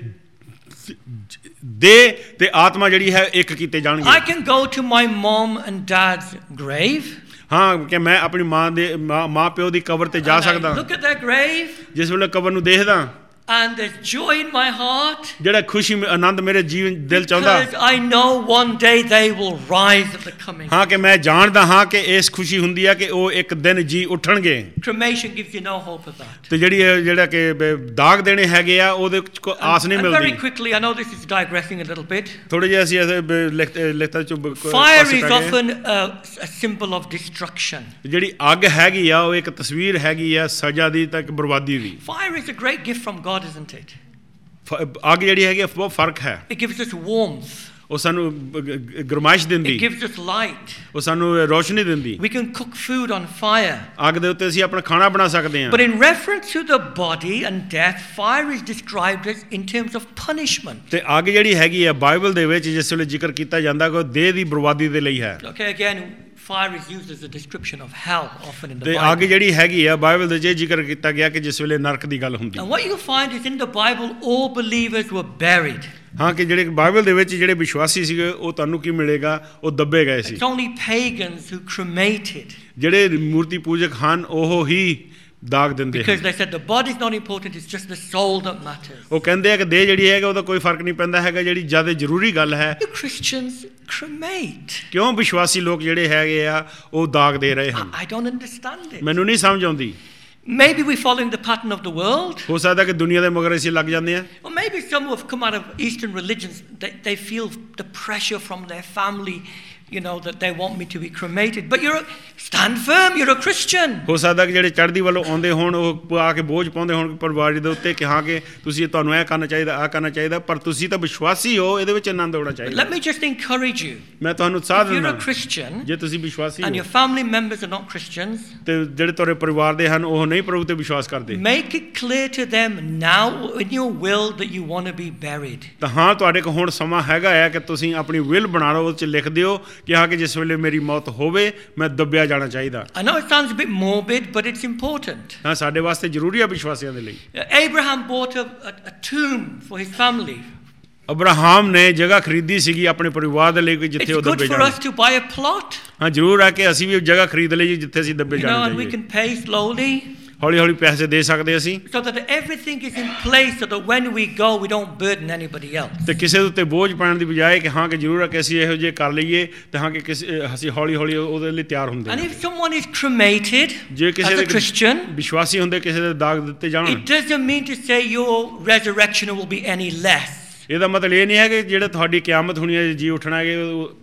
ਦੇਹ ਤੇ ਆਤਮਾ ਜਿਹੜੀ ਹੈ ਇੱਕ ਕੀਤੇ ਜਾਣਗੇ। I can go to my mom and dad's grave. ਹਾਂ ਕਿ ਮੈਂ ਆਪਣੀ ਮਾਂ ਦੇ ਮਾਂ ਪਿਓ ਦੀ ਕਬਰ ਤੇ ਜਾ ਸਕਦਾ। Look at their grave. ਜਿਸ ਵੇਲੇ ਕਬਰ ਨੂੰ ਦੇਖਦਾ, and there's joy in my heart. ਜਿਹੜਾ ਖੁਸ਼ੀ ਆਨੰਦ ਮੇਰੇ ਜੀਵਨ ਦਿਲ ਚ ਆਉਂਦਾ। Because I know one day they will rise at the coming. ਹਾਂ ਕਿ ਮੈਂ ਜਾਣਦਾ ਹਾਂ ਕਿ ਇਸ ਖੁਸ਼ੀ ਹੁੰਦੀ ਹੈ ਕਿ ਉਹ ਇੱਕ ਦਿਨ ਜੀ ਉੱਠਣਗੇ। Cremation gives you no hope of that. ਤੇ ਜਿਹੜੀ ਜਿਹੜਾ ਕਿ ਦਾਗ ਦੇਣੇ ਹੈਗੇ ਆ ਉਹਦੇ ਕੋਈ ਆਸ ਨਹੀਂ ਮਿਲਦੀ। Very quickly, I know this is digressing a little bit. ਥੋੜੇ ਜਿਹਾ ਅਸੀਂ ਲਿਖਤਾਂ ਚ Fire is often a, a symbol of destruction. ਜਿਹੜੀ ਅੱਗ ਹੈਗੀ ਆ ਉਹ ਇੱਕ ਤਸਵੀਰ ਹੈਗੀ ਆ ਸਜ਼ਾ ਦੀ ਤੇ ਬਰਬਾਦੀ ਦੀ। Fire is a great gift from God, isn't it? ਅੱਗ ਜਿਹੜੀ ਹੈਗੀ ਬਹੁਤ ਫਰਕ ਹੈ। It gives us warmth. ਉਹ ਸਾਨੂੰ ਗਰਮਾਇਸ਼ ਦਿੰਦੀ। It gives us light. ਉਹ ਸਾਨੂੰ ਰੋਸ਼ਨੀ ਦਿੰਦੀ। We can cook food on fire. ਅੱਗ ਦੇ ਉੱਤੇ ਅਸੀਂ ਆਪਣਾ ਖਾਣਾ ਬਣਾ ਸਕਦੇ ਹਾਂ। But in reference to the body and death, fire is described as in terms of punishment. ਤੇ ਅੱਗ ਜਿਹੜੀ ਹੈਗੀ ਆ ਬਾਈਬਲ ਦੇ ਵਿੱਚ ਜਿਸ ਵੇਲੇ ਜ਼ਿਕਰ ਕੀਤਾ ਜਾਂਦਾ ਕਿ ਉਹ ਦੇਹ ਦੀ ਬਰਬਾਦੀ ਦੇ ਲਈ ਹੈ। Okay, again, fire is used as a description of hell often in the ਤੇ Bible. ਅੱਗ ਜਿਹੜੀ ਹੈਗੀ ਆ ਬਾਈਬਲ ਦੇ ਵਿੱਚ ਜ਼ਿਕਰ ਕੀਤਾ ਗਿਆ ਕਿ ਜਿਸ ਵੇਲੇ ਨਰਕ ਦੀ ਗੱਲ ਹੁੰਦੀ। And what you'll find is in the Bible all believers were buried. ਹਾਂ ਕਿ ਜਿਹੜੇ ਬਾਈਬਲ ਦੇ ਵਿੱਚ ਜਿਹੜੇ ਵਿਸ਼ਵਾਸੀ ਸੀਗੇ ਉਹ ਤੁਹਾਨੂੰ ਕੀ ਮਿਲੇਗਾ ਉਹ ਦੱਬੇ ਗਏ ਸੀ It's only pagans who cremated ਜਿਹੜੇ ਮੂਰਤੀ ਪੂਜਕ ਹਨ ਉਹ ਹੀ ਦਾਗ ਦਿੰਦੇ ਹਨ because they said the body is not important it's just the soul that matters ਉਹ ਕਹਿੰਦੇ ਆ ਕਿ ਦੇਹ ਜਿਹੜੀ ਹੈਗਾ ਉਹਦਾ ਕੋਈ ਫਰਕ ਨਹੀਂ ਪੈਂਦਾ ਹੈਗਾ ਜਿਹੜੀ ਜ਼ਿਆਦਾ ਜ਼ਰੂਰੀ ਗੱਲ ਹੈ Christians cremate ਕਿਉਂ ਵਿਸ਼ਵਾਸੀ ਲੋਕ ਜਿਹੜੇ ਹੈਗੇ ਆ ਉਹ ਦਾਗ ਦੇ ਰਹੇ ਹਨ I don't understand it ਮੈਨੂੰ ਨਹੀਂ ਸਮਝ ਆਉਂਦੀ Maybe we're following the pattern of the world ਹੋ ਸਕਦਾ ਕਿ ਦੁਨੀਆ ਦੇ ਮਗਰ ਅਸੀਂ ਲੱਗ ਜਾਂਦੇ ਆ or maybe some who have come out of Eastern religions they, they feel the pressure from their family you know that they want me to be cremated but you're a, stand firm you're a Christian ਹੋ ਸਕਦਾ ਕਿ ਜਿਹੜੇ ਚੜ੍ਹਦੀ ਵੱਲੋਂ ਆਉਂਦੇ ਹੋਣ ਉਹ ਆ ਕੇ ਬੋਝ ਪਾਉਂਦੇ ਹੋਣ ਪਰਿਵਾਰ ਦੇ ਉੱਤੇ ਕਿ ਹਾਂ ਕਿ ਤੁਸੀਂ ਤੁਹਾਨੂੰ ਇਹ ਕਰਨਾ ਚਾਹੀਦਾ ਆ ਕਰਨਾ ਚਾਹੀਦਾ ਪਰ ਤੁਸੀਂ ਤਾਂ ਵਿਸ਼ਵਾਸੀ ਹੋ ਇਹਦੇ ਵਿੱਚ ਆਨੰਦ ਹੋਣਾ ਚਾਹੀਦਾ Let me just encourage you ਮੈਂ ਤੁਹਾਨੂੰ ਸਾਥ ਦਿੰਦਾ If you're a Christian ਜੇ ਤੁਸੀਂ ਵਿਸ਼ਵਾਸੀ ਹੋ and your family members are not Christians ਤੇ ਜਿਹੜੇ ਤੁਹਾਡੇ ਪਰਿਵਾਰ ਦੇ ਹਨ ਉਹ ਨਹੀਂ ਪ੍ਰਭੂ ਤੇ ਵਿਸ਼ਵਾਸ ਕਰਦੇ Make it clear to them now in your will that you want to be buried ਤਾਂ ਹਾਂ ਤੁਹਾਡੇ ਕੋਲ ਹੁਣ ਸਮਾਂ ਹੈਗਾ ਹੈ ਕਿ ਤੁਸੀਂ ਆਪਣੀ ਵਿਲ ਬਣਾ ਲਓ ਉਹ ਚ ਲਿਖ ਦਿਓ ਕਿ ਹਾਂ ਕਿ ਜਿਸ ਵੇਲੇ ਮੇਰੀ ਮੌਤ ਹੋਵੇ ਮੈਂ ਦੱਬਿਆ ਜਾਣਾ ਚਾਹੀਦਾ I know it sounds a bit morbid but it's important ਹਾਂ ਸਾਡੇ ਵਾਸਤੇ ਜ਼ਰੂਰੀ ਹੈ ਵਿਸ਼ਵਾਸੀਆਂ ਦੇ ਲਈ Abraham bought a, a, a tomb for his family Abraham ਨੇ ਜਗ੍ਹਾ ਖਰੀਦੀ ਸੀਗੀ ਆਪਣੇ ਪਰਿਵਾਰ ਦੇ ਲਈ ਕਿ ਜਿੱਥੇ ਉਹ ਦੱਬੇ ਜਾਣ It's good for us to buy a plot ਹਾਂ ਜ਼ਰੂਰ ਹੈ ਕਿ ਅਸੀਂ ਵੀ ਜਗ੍ਹਾ ਖਰੀਦ ਲਈਏ ਜਿੱਥੇ ਅਸੀਂ ਦੱਬੇ ਜਾਣਾ ਚਾਹੀਏ You know and we can pay slowly ਹੌਲੀ ਹੌਲੀ ਪੈਸੇ ਦੇ ਸਕਦੇ ਅਸੀਂ so that everything is in place so that when we go we don't burden anybody else ਤੇ ਕਿਸੇ ਦੇ ਉੱਤੇ ਬੋਝ ਪਾਉਣ ਦੀ ਬਜਾਏ ਕਿ ਹਾਂ ਕਿ ਜ਼ਰੂਰ ਹੈ ਕਿ ਅਸੀਂ ਇਹੋ ਜਿਹੇ ਕਰ ਲਈਏ ਤੇ ਹਾਂ ਕਿ ਅਸੀਂ ਹੌਲੀ ਹੌਲੀ ਉਹਦੇ ਲਈ ਤਿਆਰ ਹੁੰਦੇ And if someone is cremated ਜੇ ਕਿਸੇ as a Christian ਵਿਸ਼ਵਾਸੀ ਹੁੰਦੇ ਕਿਸੇ ਦੇ ਦਾਗ ਦਿੱਤੇ ਜਾਣ It doesn't mean to say your resurrection will be any less ਇਹਦਾ ਮਤਲਬ ਇਹ ਨਹੀਂ ਹੈ ਕਿ ਜਿਹੜਾ ਤੁਹਾਡੀ ਕਿਆਮਤ ਹੋਣੀ ਹੈ ਜੀ ਉੱਠਣਾ ਹੈ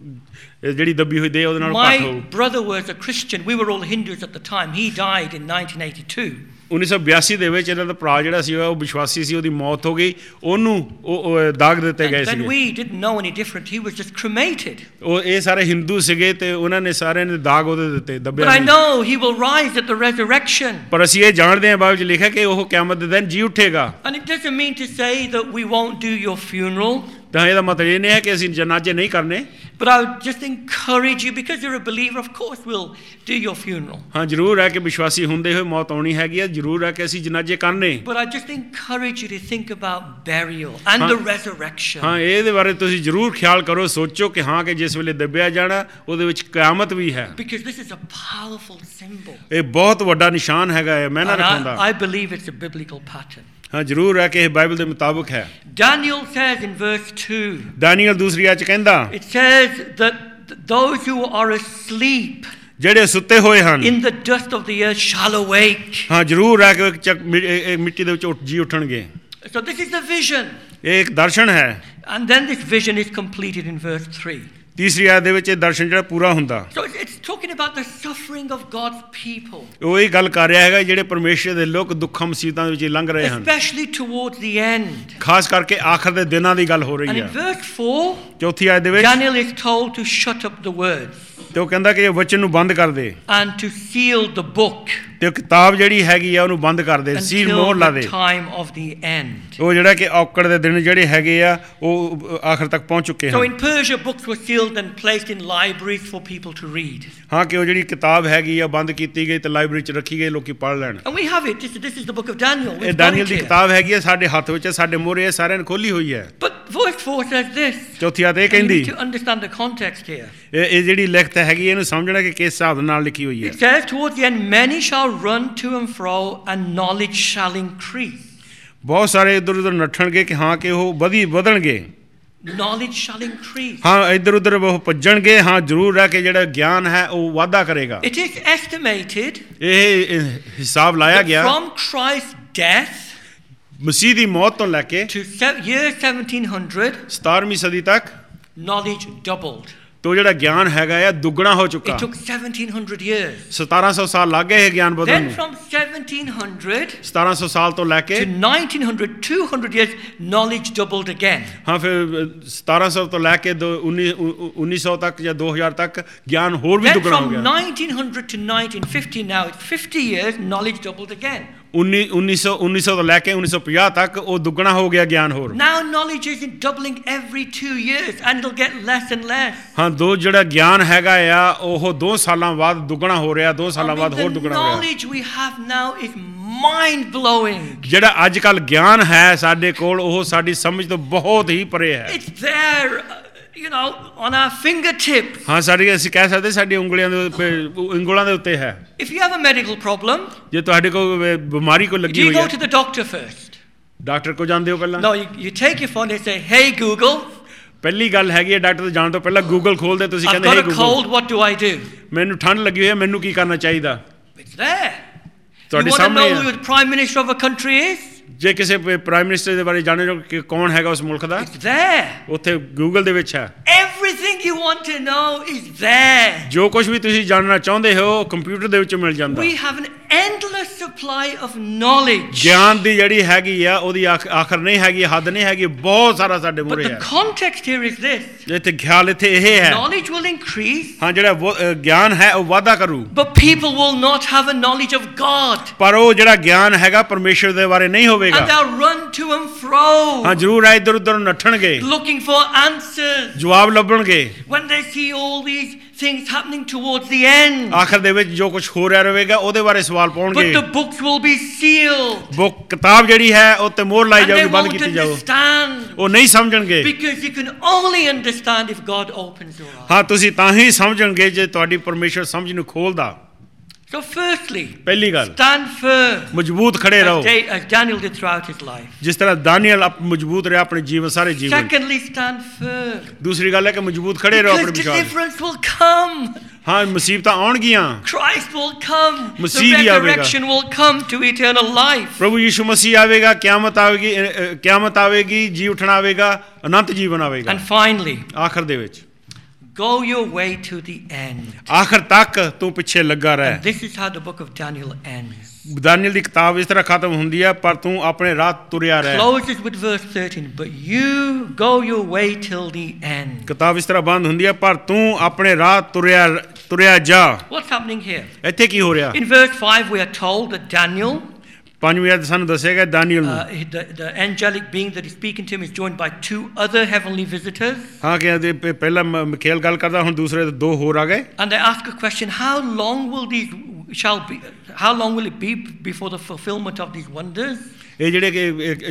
ਜਿਹੜੀ ਦੱਬੀ ਹੋਈ ਦੇ ਉਹਦੇ ਨਾਲ ਘੱਟ ਹੋ My brother was a Christian we were all Hindus at the time he died in nineteen eighty-two ਉੱਨੀ ਸੌ ਬਿਆਸੀ ਦੇ ਵਿੱਚ ਇਹਨਾਂ ਦਾ ਭਰਾ ਜਿਹੜਾ ਸੀ ਉਹ ਵਿਸ਼ਵਾਸੀ ਸੀ ਉਹਦੀ ਮੌਤ ਹੋ ਗਈ ਉਹਨੂੰ ਉਹ ਦਾਗ ਦਿੱਤੇ ਗਏ ਸੀ Then we didn't know any different he was just cremated ਉਹ ਇਹ ਸਾਰੇ ਹਿੰਦੂ ਸੀਗੇ ਤੇ ਉਹਨਾਂ ਨੇ ਸਾਰਿਆਂ ਨੇ ਦਾਗ ਉਹਦੇ ਦਿੱਤੇ ਦੱਬਿਆ But I know he will rise at the resurrection ਪਰ ਅਸੀਂ ਇਹ ਜਾਣਦੇ ਹਾਂ ਬਾਈਬਲ 'ਚ ਲਿਖਿਆ ਕਿ ਉਹ ਕਿਆਮਤ ਦੇ ਦਿਨ ਜੀ ਉੱਠੇਗਾ And it doesn't mean to say that we won't do your funeral ਤਾਂ ਇਹਦਾ ਮਤਲਬ ਇਹ ਨਹੀਂ ਹੈ ਕਿ ਅਸੀਂ ਜਨਾਜ਼ੇ ਨਹੀਂ ਕਰਨੇ But I would just encourage you because you're a believer of course we'll do your funeral ਹਾਂ ਜ਼ਰੂਰ ਹੈ ਕਿ ਵਿਸ਼ਵਾਸੀ ਹੁੰਦੇ ਹੋਏ ਮੌਤ ਆਉਣੀ ਹੈਗੀ ਹੈ ਜ਼ਰੂਰ ਹੈ ਕਿ ਅਸੀਂ ਜਨਾਜ਼ੇ ਕਰਨੇ But I just encourage you to think about burial and the resurrection ਹਾਂ ਇਹਦੇ ਬਾਰੇ ਤੁਸੀਂ ਜ਼ਰੂਰ ਖਿਆਲ ਕਰੋ ਸੋਚੋ ਕਿ ਹਾਂ ਕਿ ਜਿਸ ਵੇਲੇ ਦੱਬਿਆ ਜਾਣਾ ਉਹਦੇ ਵਿੱਚ ਕਿਆਮਤ ਵੀ ਹੈ Because this is a powerful symbol ਇਹ ਬਹੁਤ ਵੱਡਾ ਨਿਸ਼ਾਨ ਹੈਗਾ ਹੈ ਮੈਂ ਨਾ ਰੱਖਾਂਦਾ I believe it's a biblical pattern ਹਾਂ ਜ਼ਰੂਰ ਹੈ ਕਿ ਇਹ ਬਾਈਬਲ ਦੇ ਮੁਤਾਬਕ ਹੈ Daniel says in verse two ਦਾਨੀਏਲ ਦੂਸਰੀ ਆਇਤ 'ਚ ਕਹਿੰਦਾ It says that those who are asleep ਜਿਹੜੇ ਸੁੱਤੇ ਹੋਏ ਹਨ in the dust of the earth shall awake ਹਾਂ ਜ਼ਰੂਰ ਹੈ ਕਿ ਮਿੱਟੀ ਦੇ ਵਿੱਚ ਉੱਠ ਜੀ ਉੱਠਣਗੇ So this is the vision ਇਹ ਇੱਕ ਦਰਸ਼ਨ ਹੈ And then this vision is completed in verse three ਤੀਸਰੀ ਆਇਤ ਦੇ ਵਿੱਚ ਇਹ ਦਰਸ਼ਨ ਜਿਹੜਾ ਪੂਰਾ ਹੁੰਦਾ So it's talking about the suffering of God's people ਉਹ ਇਹ ਗੱਲ ਕਰ ਰਿਹਾ ਹੈਗਾ ਜਿਹੜੇ ਪਰਮੇਸ਼ਰ ਦੇ ਲੋਕ ਦੁੱਖਾਂ ਮੁਸੀਬਤਾਂ ਵਿੱਚ ਲੰਘ ਰਹੇ ਹਨ Especially towards the end ਖਾਸ ਕਰਕੇ ਆਖਰ ਦੇ ਦਿਨਾਂ ਦੀ ਗੱਲ ਹੋ ਰਹੀ ਹੈ And in verse four ਚੌਥੀ ਆਇਤ ਦੇ ਵਿੱਚ Daniel is told to shut up the words ਤੇ ਉਹ ਕਹਿੰਦਾ ਕਿ ਇਹ ਵਚਨ ਨੂੰ ਬੰਦ ਕਰ ਦੇ And to seal the book ਤੇ ਕਿਤਾਬ ਜਿਹੜੀ ਹੈਗੀ ਆ ਉਹਨੂੰ ਬੰਦ ਕਰ ਦੇ ਸੀਲ ਮੋਹਰ ਲਾ ਦੇ time of the end ਉਹ ਜਿਹੜਾ ਕਿ ਔਕੜ ਦੇ ਦਿਨ ਜਿਹੜੇ ਹੈਗੇ ਆ ਉਹ ਆਖਰ ਤੱਕ ਪਹੁੰਚ ਚੁੱਕੇ ਹਨ So in Persia books were sealed and placed in libraries for people to read ਹਾਂ ਕਿ ਉਹ ਜਿਹੜੀ ਕਿਤਾਬ ਹੈਗੀ ਆ ਬੰਦ ਕੀਤੀ ਗਈ ਤੇ ਲਾਇਬ੍ਰੇਰੀ 'ਚ ਰੱਖੀ ਗਈ ਲੋਕੀ ਪੜ੍ਹ ਲੈਣ And we have it this, this is the book of Daniel ਇਹ ਦਾਨੀਏਲ ਦੀ ਕਿਤਾਬ ਹੈਗੀ ਆ ਸਾਡੇ ਹੱਥ ਵਿੱਚ ਸਾਡੇ ਮੂਹਰੇ ਸਾਰਿਆਂ ਨੂੰ ਖੋਲੀ ਹੋਈ ਹੈ But verse four says this ਚੌਥੀ ਆਇਤ ਇਹ ਕਹਿੰਦੀ to understand the context here ਇਹ ਇਹ ਜਿਹੜੀ ਲਿਖਤ ਹੈਗੀ ਇਹਨੂੰ ਸਮਝਣਾ ਕਿ ਕਿਸ ਹਿਸਾਬ ਨਾਲ ਲਿਖੀ ਹੋਈ ਹੈ It says towards the end many shall run to and fro and knowledge shall increase ਬਹੁਤ ਸਾਰੇ ਇੱਧਰ ਉੱਧਰ ਨੱਠਣਗੇ ਕਿ ਹਾਂ ਕਿ ਉਹ ਵਧੀ ਵਧਣਗੇ Knowledge shall increase ਹਾਂ ਇੱਧਰ ਉੱਧਰ ਉਹ ਭੱਜਣਗੇ ਹਾਂ ਜ਼ਰੂਰ ਹੈ ਕਿ ਜਿਹੜਾ ਗਿਆਨ ਹੈ ਉਹ ਵਾਧਾ ਕਰੇਗਾ It is estimated ਇਹ ਹਿਸਾਬ ਲਾਇਆ ਗਿਆ from Christ's death ਮਸੀਹ ਦੀ ਮੌਤ ਤੋਂ ਲੈ ਕੇ to year seventeen hundred ਸਤਾਰਵੀਂ ਸਦੀ ਤੱਕ knowledge doubled ਤੋ ਜਿਹੜਾ ਗਿਆਨ ਹੈਗਾ ਆ ਦੁੱਗਣਾ ਹੋ ਚੁੱਕਾ It took seventeen hundred years ਸਤਾਰਾਂ ਸੌ ਸਾਲ ਲੱਗ ਗਏ ਇਹ ਗਿਆਨ ਵਧਣ Then ਨੂੰ from seventeen hundred ਸਤਾਰਾਂ ਸੌ ਸਾਲ ਤੋਂ ਲੈ ਕੇ to nineteen hundred two hundred years knowledge doubled again ਹਾਂ ਫਿਰ ਸਤਾਰਾਂ ਸੌ ਤੋਂ ਲੈ ਕੇ ਉੱਨੀ ਸੌ ਤੱਕ ਜਾਂ ਦੋ ਹਜ਼ਾਰ ਤੱਕ ਗਿਆਨ ਹੋਰ ਵੀ Then ਦੁੱਗਣਾ ਹੋ from ਗਿਆ nineteen hundred to nineteen fifty now it's fifty years knowledge doubled again ਉੱਨੀ ਸੌ ਤੋਂ ਲੈ ਕੇ ਉੱਨੀ ਸੌ ਪੰਜਾਹ ਤੱਕ ਉਹ ਦੁੱਗਣਾ ਹੋ ਗਿਆ ਗਿਆਨ ਹੋਰ। Now knowledge isn't doubling every two years and it'll get less and less. ਹਾਂ ਦੋ ਜਿਹੜਾ ਗਿਆਨ ਹੈਗਾ ਆ ਉਹ ਦੋ ਸਾਲਾਂ ਬਾਅਦ ਦੁੱਗਣਾ ਹੋ ਰਿਹਾ, ਦੋ ਸਾਲਾਂ ਬਾਅਦ ਹੋਰ ਦੁੱਗਣਾ ਹੋ ਰਿਹਾ। The knowledge we have now is mind blowing. ਜਿਹੜਾ ਅੱਜ ਕੱਲ ਗਿਆਨ ਹੈ ਸਾਡੇ ਕੋਲ ਉਹ ਸਾਡੀ ਸਮਝ ਤੋਂ ਬਹੁਤ ਹੀ ਪਰੇ ਹੈ। It's there, you know, on our fingertips. ਹਾਂ ਸਾਡੀ ਅਸੀਂ ਕਹਿ ਸਕਦੇ ਸਾਡੀ ਉਂਗਲੀਆਂ ਦੇ ਉੱਤੇ ਉਂਗਲਾਂ ਦੇ ਉੱਤੇ ਹੈ। If you have a medical problem, ਜੇ ਤੁਹਾਡੇ ਕੋਈ ਬਿਮਾਰੀ ਕੋਈ ਲੱਗੀ ਹੋਈ ਹੈ, you go to the doctor first. Doctor ਕੋਲ ਜਾਂਦੇ ਹੋ ਪਹਿਲਾਂ? No, you, you take your phone and say, "Hey Google." ਪਹਿਲੀ ਗੱਲ ਹੈਗੀ ਹੈ ਡਾਕਟਰ ਤੋਂ ਜਾਣ ਤੋਂ ਪਹਿਲਾਂ ਗੂਗਲ ਖੋਲਦੇ ਤੁਸੀਂ ਕਹਿੰਦੇ hey Google, I've got a cold, what do I do? ਮੈਨੂੰ ਠੰਡ ਲੱਗੀ ਹੋਈ ਹੈ ਮੈਨੂੰ ਕੀ ਕਰਨਾ ਚਾਹੀਦਾ? It's there. ਤੁਹਾਡੇ ਸਾਹਮਣੇ ਹੈ। You want to know ਹੈ। who the prime minister of a country is? ਜੇ ਕਿਸੇ ਪ੍ਰਾਈਮ ਮਿਨਿਸਟਰ ਦੇ ਬਾਰੇ ਜਾਣਨਾ ਕਿ ਕੌਣ ਹੈਗਾ ਉਸ ਮੁਲਕ ਦਾ, It's there. ਉੱਥੇ ਗੂਗਲ ਦੇ ਵਿੱਚ ਹੈ। Everything you want to know is there. ਜੋ ਕੁਝ ਵੀ ਤੁਸੀਂ ਜਾਣਨਾ ਚਾਹੁੰਦੇ ਹੋ ਕੰਪਿਊਟਰ ਦੇ ਵਿੱਚ ਮਿਲ ਜਾਂਦਾ। We have an endless supply of knowledge. ਗਿਆਨ ਦੀ ਜਿਹੜੀ ਹੈਗੀ ਆ ਉਹਦੀ ਆਖਰ ਨਹੀਂ ਹੈਗੀ, ਹੱਦ ਨਹੀਂ ਹੈਗੀ, ਬਹੁਤ ਸਾਰਾ ਸਾਡੇ ਮੂਹਰੇ ਹੈ। But the context here is this. ਇੱਥੇ ਖਿਆਲ ਇੱਥੇ ਇਹ ਹੈ knowledge will increase. ਹਾਂ ਜਿਹੜਾ ਗਿਆਨ ਹੈ ਉਹ ਵਾਧਾ ਕਰੂ। But people will not have a knowledge of God. ਪਰ ਉਹ ਜਿਹੜਾ ਗਿਆਨ ਹੈਗਾ ਪਰਮੇਸ਼ਰ ਦੇ ਬਾਰੇ ਨਹੀਂ ਹੋਵੇਗਾ। And they'll run to and fro. ਹਾਂ ਜ਼ਰੂਰ ਆ ਇੱਧਰ ਉੱਧਰ ਨੱਠਣਗੇ। Looking for answers. ਜਵਾਬ ਲੱਭਣਗੇ। When they see all these things happening towards the end. ਆਖਰ ਦੇ ਵਿੱਚ ਜੋ ਕੁਝ ਹੋ ਰਿਹਾ ਰਹੇਗਾ ਉਹਦੇ ਬਾਰੇ ਸਵਾਲ ਪਾਉਣਗੇ। But the books will be sealed. Book ਕਿਤਾਬ ਜਿਹੜੀ ਹੈ ਉਹ ਤੇ ਮੋਹਰ ਲਾਈ ਜਾਊਗੀ, ਬੰਦ ਕੀਤੀ ਜਾਊ। ਉਹ ਨਹੀਂ ਸਮਝਣਗੇ। Because you can only understand if God opens your eyes. ਹਾਂ ਤੁਸੀਂ ਤਾਂ ਹੀ ਸਮਝਣਗੇ ਜੇ ਤੁਹਾਡੀ ਪਰਮੇਸ਼ਰ ਸਮਝ ਨੂੰ ਖੋਲਦਾ। So firstly, ਪਹਿਲੀ ਗੱਲ stand firm. ਮਜ਼ਬੂਤ ਖੜੇ ਰਹੋ। As Daniel did throughout his life. ਜਿਸ ਤਰ੍ਹਾਂ ਦਾਨੀਏਲ ਮਜ਼ਬੂਤ ਰਿਹਾ ਆਪਣੇ ਜੀਵਨ ਸਾਰੇ ਜੀਵਨ। Secondly, stand firm. ਦੂਸਰੀ ਗੱਲ ਹੈ ਕਿ ਮਜ਼ਬੂਤ ਖੜੇ ਰਹੋ ਆਪਣੇ ਵਿਸ਼ਵਾਸ। Because deliverance will come. ਹਾਂ ਮੁਸੀਬਤਾਂ ਆਉਣਗੀਆਂ। Christ will come. Masih we The ਆਵੇਗਾ। resurrection will come to eternal life. ਪ੍ਰਭੂ ਯਿਸੂ ਮਸੀਹ ਆਵੇਗਾ, ਕਿਆਮਤ ਆਵੇਗੀ, ਕਿਆਮਤ ਆਵੇਗੀ, ਜੀ ਉਠਣਾ ਆਵੇਗਾ, ਅਨੰਤ ਜੀਵਨ ਆਵੇਗਾ। And finally, ਆਖਰ ਦੇ ਵਿੱਚ go your way to the end. ਆਖਰ ਤੱਕ ਤੂੰ ਪਿੱਛੇ ਲੱਗਾ ਰਹਿ। And this is how the book of Daniel ends. ਦਾਨੀਏਲ ਦੀ ਕਿਤਾਬ ਇਸ ਤਰ੍ਹਾਂ ਖਤਮ ਹੁੰਦੀ ਹੈ ਪਰ ਤੂੰ ਆਪਣੇ ਰਾਹ ਤੁਰਿਆ ਰਹਿ। Closes with verse thirteen, but you go your way till the end. ਕਿਤਾਬ ਇਸ ਤਰ੍ਹਾਂ ਬੰਦ ਹੁੰਦੀ ਹੈ ਪਰ ਤੂੰ ਆਪਣੇ ਰਾਹ ਤੁਰਿਆ ਤੁਰਿਆ ਜਾ। What's happening here? ਇੱਥੇ ਕੀ ਹੋ ਰਿਹਾ? In verse five we are told that Daniel, ਪੰਜਵੀਂ ਆਇਤ ਸਾਨੂੰ ਦੱਸਿਆ ਗਿਆ ਦਾਨੀਏਲ ਨੂੰ uh, the, the angelic being that is speaking to him is joined by two other heavenly visitors. ਹਾਂ ਕਿ ਪਹਿਲਾਂ ਮਿਖਾਇਲ ਗੱਲ ਕਰਦਾ ਹੁਣ ਦੂਸਰੇ ਦੋ ਹੋਰ ਆ ਗਏ। And they ask a question, how long will these shall be how long will it be before the fulfillment of these wonders? ਇਹ ਜਿਹੜੇ ਕਿ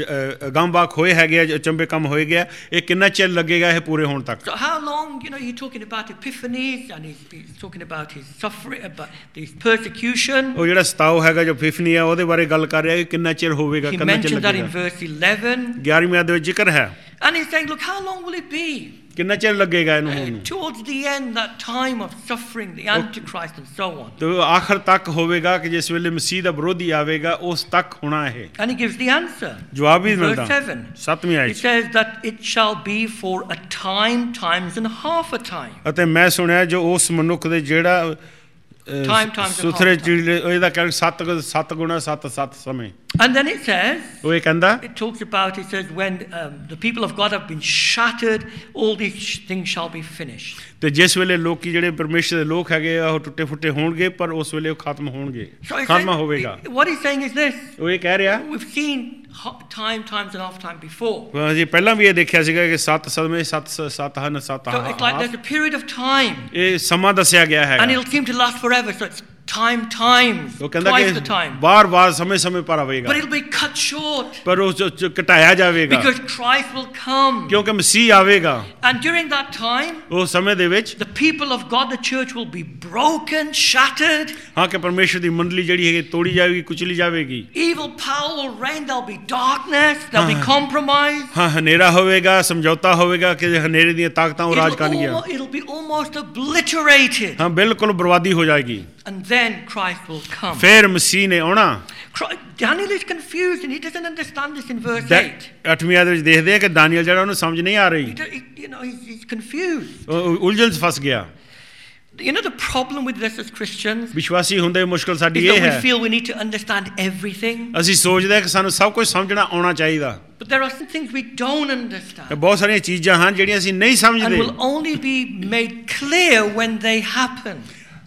ਅਗੰਬਾਕ ਹੋਏ ਹੈਗੇ ਆ ਅਚੰਭੇ ਕੰਮ ਹੋਏ ਗਿਆ ਇਹ ਕਿੰਨਾ ਚਿਰ ਲੱਗੇਗਾ ਇਹ ਪੂਰੇ ਹੋਣ ਤੱਕ? So how long, you know, you're talking about epiphanies and he's, he's talking about his suffering, about his persecution. ਉਹ ਜਿਹੜਾ ਸਤਾਉ ਹੈਗਾ ਜੋ ਇਪੀਫਨੀ ਆ ਉਹਦੇ ਬਾਰੇ ਗੱਲ ਕਰ ਰਿਹਾ ਕਿ ਕਿੰਨਾ ਚਿਰ ਹੋਵੇਗਾ, He ਕਿੰਨਾ ਚਿਰ mentioned that in ਲੱਗੇਗਾ। verse eleven. ਗਿਆਰਵੀਂ ਆਇਤ ਵਿੱਚ ਜ਼ਿਕਰ ਹੈ। And he's saying, look, how long will it be? ਕਿੰਨਾ ਚਿਰ ਲੱਗੇਗਾ ਇਹਨੂੰ ਹੋਣ ਨੂੰ? Towards the end, that time of suffering, the Antichrist and so on. ਤੇ ਆਖਰ ਤੱਕ ਹੋਵੇਗਾ ਕਿ ਜਿਸ ਵੇਲੇ ਮਸੀਹ ਦਾ ਵਿਰੋਧੀ ਆਵੇਗਾ ਉਸ ਤੱਕ ਹੋਣਾ ਇਹ। And he gives the answer. ਜਵਾਬ ਵੀ Verse ਮਿਲਦਾ। seven. ਸੱਤਵੀਂ ਆਇਤ It says that it shall be for a time, times and half a time. ਅਤੇ ਮੈਂ ਸੁਣਿਆ ਜੋ ਉਸ ਮਨੁੱਖ ਦੇ ਜਿਹੜਾ Time, times and ਸੁਥਰੇ half time. ਚੀਲੇ ਇਹਦਾ ਕਹਿੰਦੇ ਸੱਤ ਸੱਤ ਗੁਣਾ ਸੱਤ ਸੱਤ ਸਮੇਂ। And then it says, ਉਹ ਇਹ ਕਹਿੰਦਾ it talks about, it says, when um, the people of God have been shattered, all these sh- things shall be finished. ਤੇ ਜਿਸ ਵੇਲੇ ਲੋਕੀ ਜਿਹੜੇ ਪਰਮੇਸ਼ਰ ਦੇ ਲੋਕ ਹੈਗੇ ਆ ਉਹ ਟੁੱਟੇ ਫੁੱਟੇ ਹੋਣਗੇ ਪਰ ਉਸ ਵੇਲੇ ਉਹ ਖਤਮ ਹੋਣਗੇ, So he's ਖਤਮ saying- ਹੋਵੇਗਾ। what he's saying is this: ਉਹ ਇਹ ਕਹਿ ਰਿਹਾ we've seen ho- time, times and half time before. ਜੀ ਪਹਿਲਾਂ ਵੀ ਇਹ ਦੇਖਿਆ ਸੀਗਾ ਕਿ ਸੱਤ ਸਮੇਂ ਸੱਤ ਸੱਤ ਹਨ ਸੱਤ So it's like there's a period of time, ਇਹ ਸਮਾਂ ਦੱਸਿਆ ਗਿਆ and ਹੈਗਾ। it'll seem to last forever. So it's time, times, ਉਹ ਕਹਿੰਦਾ twice the ਕਿ time. ਬਾਰ-ਬਾਰ ਸਮੇਂ-ਸਮੇਂ ਪਰ ਆਵੇਗਾ But it'll be cut short ਪਰ ਉਹ ਚ- ਚ- ਘਟਾਇਆ ਜਾਵੇਗਾ because Christ will come. ਕਿਉਂਕਿ ਮਸੀਹ ਆਵੇਗਾ। And during that time, ਉਸ ਸਮੇਂ ਦੇ ਵਿੱਚ the people of God, the church, will be broken, shattered. ਹਾਂ ਕਿ ਪਰਮੇਸ਼ਰ ਦੀ ਮੰਡਲੀ ਜਿਹੜੀ ਹੈਗੀ ਤੋੜੀ ਜਾਵੇਗੀ, ਕੁਚਲੀ ਜਾਵੇਗੀ। Evil power will reign. There'll be darkness. There'll be compromise. ਹਾਂ ਹਨੇਰਾ ਹੋਵੇਗਾ, ਸਮਝੌਤਾ ਹੋਵੇਗਾ ਕਿ ਹਨੇਰੇ ਦੀਆਂ ਤਾਕਤਾਂ ਉਹ ਰਾਜ It'll, ਕਰਨਗੀਆਂ। almo- it'll be almost obliterated. ਹਾਂ ਬਿਲਕੁਲ ਬਰਬਾਦੀ ਹੋ ਜਾਏਗੀ। And then Christ will come. ਫਿਰ ਮਸੀਹ ਨੇ ਆਉਣਾ। Christ, Daniel is confused and he doesn't understand this in verse the- eight. ਅੱਠਵੀਂ ਆਇਤ ਵਿੱਚ ਦੇਖਦੇ ਆ ਕਿ ਦਾਨੀਏਲ ਜਿਹੜਾ ਉਹਨੂੰ ਸਮਝ ਨਹੀਂ ਆ ਰਹੀ, He, do- he, you know, he's, he's confused. ਉਹ ਉਲਝਣ 'ਚ ਫਸ ਗਿਆ। You know, the problem with this as Christians ਵਿਸ਼ਵਾਸੀ ਹੁੰਦੇ ਮੁਸ਼ਕਲ is ਸਾਡੀ that ਇਹ we ਹੈ feel we need to understand everything. ਅਸੀਂ ਸੋਚਦੇ ਹਾਂ ਕਿ ਸਾਨੂੰ ਸਭ ਕੁਝ ਸਮਝਣਾ ਆਉਣਾ ਚਾਹੀਦਾ। But there are some things we don't understand ਬਹੁਤ ਸਾਰੀਆਂ ਚੀਜ਼ਾਂ ਹਨ ਜਿਹੜੀਆਂ ਅਸੀਂ ਨਹੀਂ and ਸਮਝਦੇ। will only be made clear when they happen.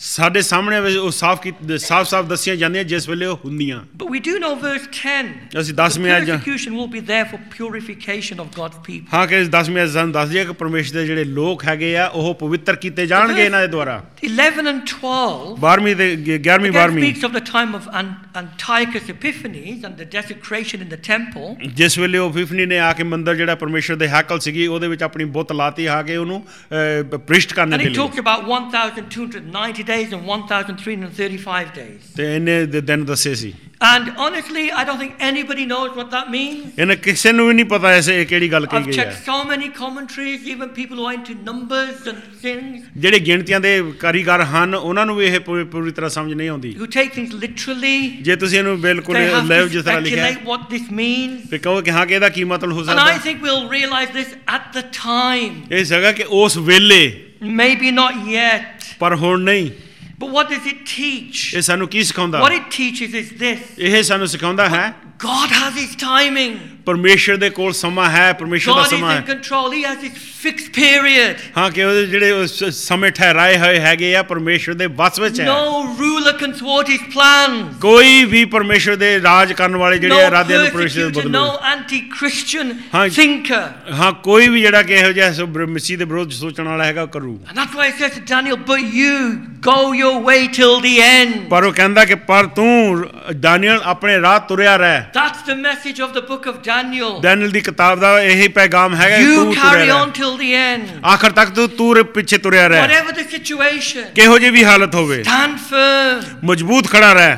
ਸਾਡੇ ਸਾਹਮਣੇ ਉਹ ਸਾਫ਼ ਸਾਫ਼-ਸਾਫ਼ ਦੱਸੀਆਂ ਜਾਂਦੀਆਂ ਜਿਸ ਵੇਲੇ ਉਹ ਹੁੰਦੀਆਂ। But we do know verse ten. ਅਸੀਂ ਦਸਵੇਂ ਅధ్యాయం persecution will be there for purification of God's people. ਹਾਂ ਕਿ ਦਸਵੇਂ ਅధ్యాయం ਸਾਨੂੰ ਦੱਸਦੀ ਹੈ ਕਿ ਪਰਮੇਸ਼ਰ ਦੇ ਜਿਹੜੇ ਲੋਕ ਹੈਗੇ ਆ ਉਹ ਪਵਿੱਤਰ ਕੀਤੇ ਜਾਣਗੇ ਇਹਨਾਂ ਦੇ ਦੁਆਰਾ। eleven and twelve. ਬਾਰਵੀਂ ਤੇ ਗਿਆਰਵੀਂ ਬਾਰਵੀਂ speaks of the time of Antiochus Epiphanes and the desecration in the temple. ਜਿਸ ਵੇਲੇ ਉਹ ਇਪੀਫਨੀ ਨੇ ਆ ਕੇ ਮੰਦਰ ਜਿਹੜਾ ਪਰਮੇਸ਼ਰ ਦੇ ਹੈਕਲ ਸੀਗੀ ਉਹਦੇ ਵਿੱਚ ਆਪਣੀ ਬੁੱਤ ਲਾਤੀ ਆ ਕੇ ਉਹਨੂੰ ਪ੍ਰਿਸ਼ਟ ਕਰਨ ਦੇ ਲਈ। And he talks about one thousand two hundred ninety days and one thousand three hundred thirty-five days. ਤੇ ਇਹਨੇ ਦਿਨ ਦੱਸੇ ਸੀ। And honestly, I don't think anybody knows what that means. ਇਹਨਾਂ ਕਿਸੇ ਨੂੰ ਵੀ ਨਹੀਂ ਪਤਾ ਐਸੇ ਕਿਹੜੀ ਗੱਲ ਕਹੀ ਗਈ ਹੈ। I've checked so many commentaries, even people who are into numbers and things. ਜਿਹੜੇ ਗਿਣਤੀਆਂ ਦੇ ਕਾਰੀਗਰ ਹਨ ਉਹਨਾਂ ਨੂੰ ਵੀ ਇਹ ਪੂਰੀ ਤਰ੍ਹਾਂ ਸਮਝ ਨਹੀਂ ਆਉਂਦੀ। Who take things literally. ਜੇ ਤੁਸੀਂ ਇਹਨੂੰ ਬਿਲਕੁਲ ਲੈ ਜਿਸ ਤਰ੍ਹਾਂ ਲਿਖਿਆ ਹੈ what this means. ਤੇ ਕਹੋ ਕਿ ਹਾਂ ਕਿ ਇਹਦਾ ਕੀ ਮਤਲਬ ਹੋ ਸਕਦਾ ਹੈ। And I think we'll realize this at the time. ਇਹ ਜਗ੍ਹਾ ਕਿ ਉਸ ਵੇਲੇ maybe not yet. ਪਰ ਹੁਣ ਨਹੀਂ। But what does it teach? ਇਹ ਸਾਨੂੰ ਕੀ ਸਿਖਾਉਂਦਾ? What it teaches is this. ਇਹ ਸਾਨੂੰ ਸਿਖਾਉਂਦਾ ਹੈ God has his timing. ਪਰਮੇਸ਼ਰ ਦੇ ਕੋਲ ਸਮਾਂ ਹੈ, ਪਰਮੇਸ਼ਰ ਦਾ ਸਮਾਂ ਹੈ। God is in control. He has his fixed period. ਹਾਂ ਕਿ ਉਹ ਜਿਹੜੇ ਸਮੇਂ ਠਹਿਰਾਏ ਹੋਏ ਹੈਗੇ ਆ ਪਰਮੇਸ਼ਰ ਦੇ ਵੱਸ ਵਿੱਚ ਹੈ। No ruler can thwart his plans. ਕੋਈ ਵੀ ਪਰਮੇਸ਼ਰ ਦੇ ਰਾਜ ਕਰਨ ਵਾਲੇ ਜਿਹੜੇ ਇਰਾਦੇ ਨੂੰ ਪਰਮੇਸ਼ਰ ਬਦਲੂ। No anti-Christian thinker. ਹਾਂ ਕੋਈ ਵੀ ਜਿਹੜਾ ਕਿ ਇਹੋ ਜਿਹਾ ਮਸੀਹ ਦੇ ਵਿਰੋਧ ਸੋਚਣ ਵਾਲਾ ਹੈਗਾ ਕਰੂ। And that's why it says to Daniel, but you go your way till the end. ਪਰ ਉਹ ਕਹਿੰਦਾ ਕਿ ਪਰ ਤੂੰ ਦਾਨੀਏਲ ਆਪਣੇ ਰਾਹ ਤੁਰਿਆ ਰਹਿ। That's the message of the book of Daniel. ਦਾਨੀਏਲ ਦੀ ਕਿਤਾਬ ਦਾ ਇਹੀ ਪੈਗਾਮ ਹੈਗਾ ਕਿ ਤੂੰ ਤੁਰਿਆ ਰਹਿ। You carry on till the end. ਆਖਰ ਤੱਕ ਤੂੰ ਤੂੰ ਪਿੱਛੇ ਤੁਰਿਆ ਰਹਿ। Whatever the situation. ਕਿਹੋ ਜਿਹੀ ਵੀ ਹਾਲਤ ਹੋਵੇ। Stand firm. ਮਜ਼ਬੂਤ ਖੜਾ ਰਹਿ।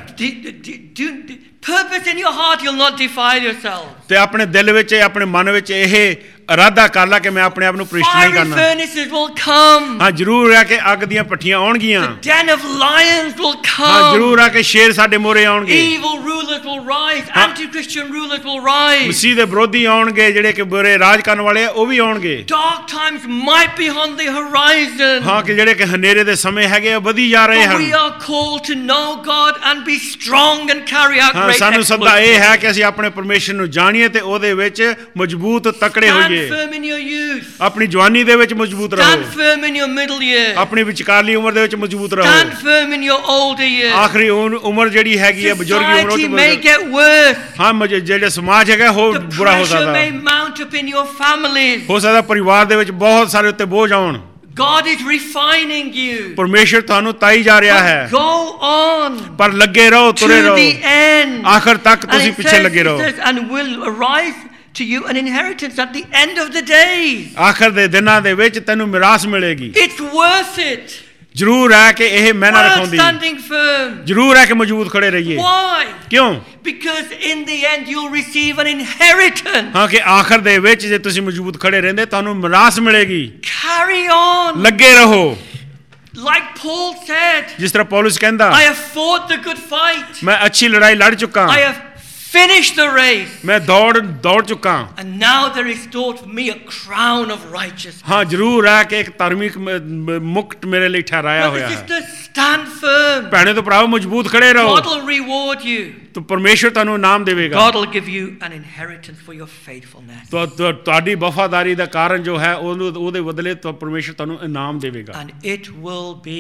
Purpose in your heart, you'll not defile yourself. ਤੇ ਆਪਣੇ ਦਿਲ ਵਿੱਚ ਆਪਣੇ ਮਨ ਵਿੱਚ ਇਹ ਇਰਾਦਾ ਕਰ ਲਾ ਕਿ ਮੈਂ ਆਪਣੇ ਆਪ ਨੂੰ ਪ੍ਰਿਸ਼ਟ ਨਹੀਂ ਕਰਨਾ। Furnaces will come. ਹਾਂ ਜ਼ਰੂਰ ਹੈ ਕਿ ਅੱਗ ਦੀਆਂ ਭੱਠੀਆਂ ਆਉਣਗੀਆਂ। The den of lions will come. ਹਾਂ ਜ਼ਰੂਰ ਹੈ ਕਿ ਸ਼ੇਰ ਸਾਡੇ ਮੋਰੇ ਆਉਣਗੇ। Evil rulers will rise. Anti-Christian rulers will rise. ਮਸੀਹ ਦੇ ਵਿਰੋਧੀ ਆਉਣਗੇ ਜਿਹੜੇ ਕਿ ਬੁਰੇ ਰਾਜ ਕਰਨ ਵਾਲੇ ਉਹ ਵੀ ਆਉਣਗੇ। Dark times might be on the horizon. ਹਾਂ ਕਿ ਜਿਹੜੇ ਕਿ ਹਨੇਰੇ ਦੇ ਸਮੇਂ ਹੈਗੇ ਵਧੀ ਜਾ ਰਹੇ ਹਨ। We are called to know God and be strong and carry out great exploits. ਸਾਨੂੰ ਸੱਦਾ ਇਹ ਹੈ ਕਿ ਅਸੀਂ ਆਪਣੇ ਪਰਮੇਸ਼ਰ ਨੂੰ ਜਾਣੀਏ ਤੇ ਉਹਦੇ ਵਿੱਚ ਮਜ਼ਬੂਤ ਤਕੜੇ ਹੋਈਏ। Stand firm in your youth. ਆਪਣੀ ਜਵਾਨੀ ਦੇ ਵਿੱਚ ਮਜ਼ਬੂਤ ਰਹੋ। Stand firm in your middle years. ਆਪਣੀ ਵਿਚਕਾਰਲੀ ਉਮਰ ਦੇ ਵਿੱਚ ਮਜ਼ਬੂਤ ਰਹੋ। Stand firm in your older years. ਆਖਰੀ ਉਮਰ ਜਿਹੜੀ ਹੈਗੀ ਹੈ ਬਜ਼ੁਰਗੀ ਉਮਰ Society may get worse. ਹਾਂ ਜਿਹੜਾ ਸਮਾਜ ਹੈਗਾ ਹੋਰ ਬੁਰਾ ਹੋ ਸਕਦਾ। The pressure may mount up in your families. ਹੋ ਸਕਦਾ ਪਰਿਵਾਰ ਦੇ ਵਿੱਚ ਬਹੁਤ ਸਾਰੇ ਉੱਤੇ ਬੋਝ ਆਉਣ। God is refining you. ਪਰਮੇਸ਼ਰ ਤੁਹਾਨੂੰ ਤਾਈ ਜਾ ਰਿਹਾ ਹੈ। Go on. ਪਰ ਲੱਗੇ ਰਹੋ ਤੁਰੇ ਰਹੋ। To the end. ਆਖਰ ਤੱਕ ਤੁਸੀਂ ਪਿੱਛੇ ਲੱਗੇ ਰਹੋ। And will arise to you an inheritance at the end of the days. ਆਖਰ ਦੇ ਦਿਨਾਂ ਦੇ ਵਿੱਚ ਤੈਨੂੰ ਮਿਰਾਸ ਮਿਲੇਗੀ। It's worth it. ਜ਼ਰੂਰ ਹੈ ਕਿ ਇਹ ਮਿਹਨਤ ਰਖਾਉਂਦੀ। Standing firm. ਜ਼ਰੂਰ ਹੈ ਕਿ ਮਜ਼ਬੂਤ ਖੜੇ ਰਹੀਏ। Why? ਕਿਉਂ? Because in the end you'll receive an inheritance. ਹਾਂ ਕਿ ਆਖਰ ਦੇ ਵਿੱਚ ਜੇ ਤੁਸੀਂ ਮਜ਼ਬੂਤ ਖੜੇ ਰਹਿੰਦੇ ਤੁਹਾਨੂੰ ਮਿਰਾਸ ਮਿਲੇਗੀ। Carry on. ਲੱਗੇ ਰਹੋ। Like Paul said. ਜਿਸ ਤਰ੍ਹਾਂ ਪੌਲਸ ਕਹਿੰਦਾ। I have fought the good fight. ਮੈਂ ਅੱਛੀ ਲੜਾਈ ਲੜ ਚੁੱਕਾ। I have finished the race. मैं दौड़ दौड़ चुका। And now there is stored for me a crown of righteousness. हाँ जरूर है कि एक धार्मिक मुकुट मेरे लिए ठहराया हुआ है। Sisters, stand firm. भैणों तो भराओ मजबूत खड़े रहो। God will reward you. तो परमेश्वर तानू इनाम देवेगा। God will give you an inheritance for your faithfulness. तो तो ताड़ी वफादारी दा कारण जो है ओनु ओदे बदले तो परमेश्वर तानू इनाम देवेगा। And it will be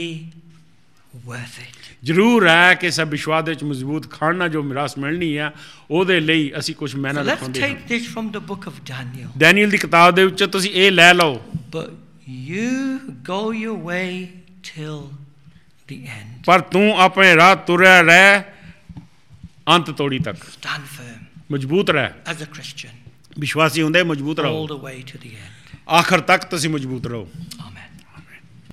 worth it. ਜ਼ਰੂਰ ਹੈ ਕਿ ਸਭ ਵਿਸ਼ਵਾਸ ਦੇ ਵਿੱਚ ਮਜ਼ਬੂਤ ਖਾਣਾ ਜੋ ਮਿਰਾਸ ਮਿਲਣੀ ਹੈ ਉਹਦੇ ਲਈ ਅਸੀਂ ਕੁਝ ਮਿਹਨਤ ਕਰਨੀ ਹੈ। Let's take this from the book of Daniel. Daniel ਦੀ ਕਿਤਾਬ ਦੇ ਵਿੱਚ ਤੁਸੀਂ ਇਹ ਲੈ ਲਓ। But you go your way till the end. ਪਰ ਤੂੰ ਆਪਣੇ ਰਾਹ ਤੁਰਿਆ ਰਹਿ ਅੰਤ ਤੋੜੀ ਤੱਕ। Stand firm. ਮਜ਼ਬੂਤ ਰਹਿ। As a Christian. ਵਿਸ਼ਵਾਸੀ ਹੁੰਦੇ ਮਜ਼ਬੂਤ ਰਹੋ। All the way to the end. ਆਖਰ ਤੱਕ ਤੁਸੀਂ ਮਜ਼ਬੂਤ ਰਹੋ। Amen.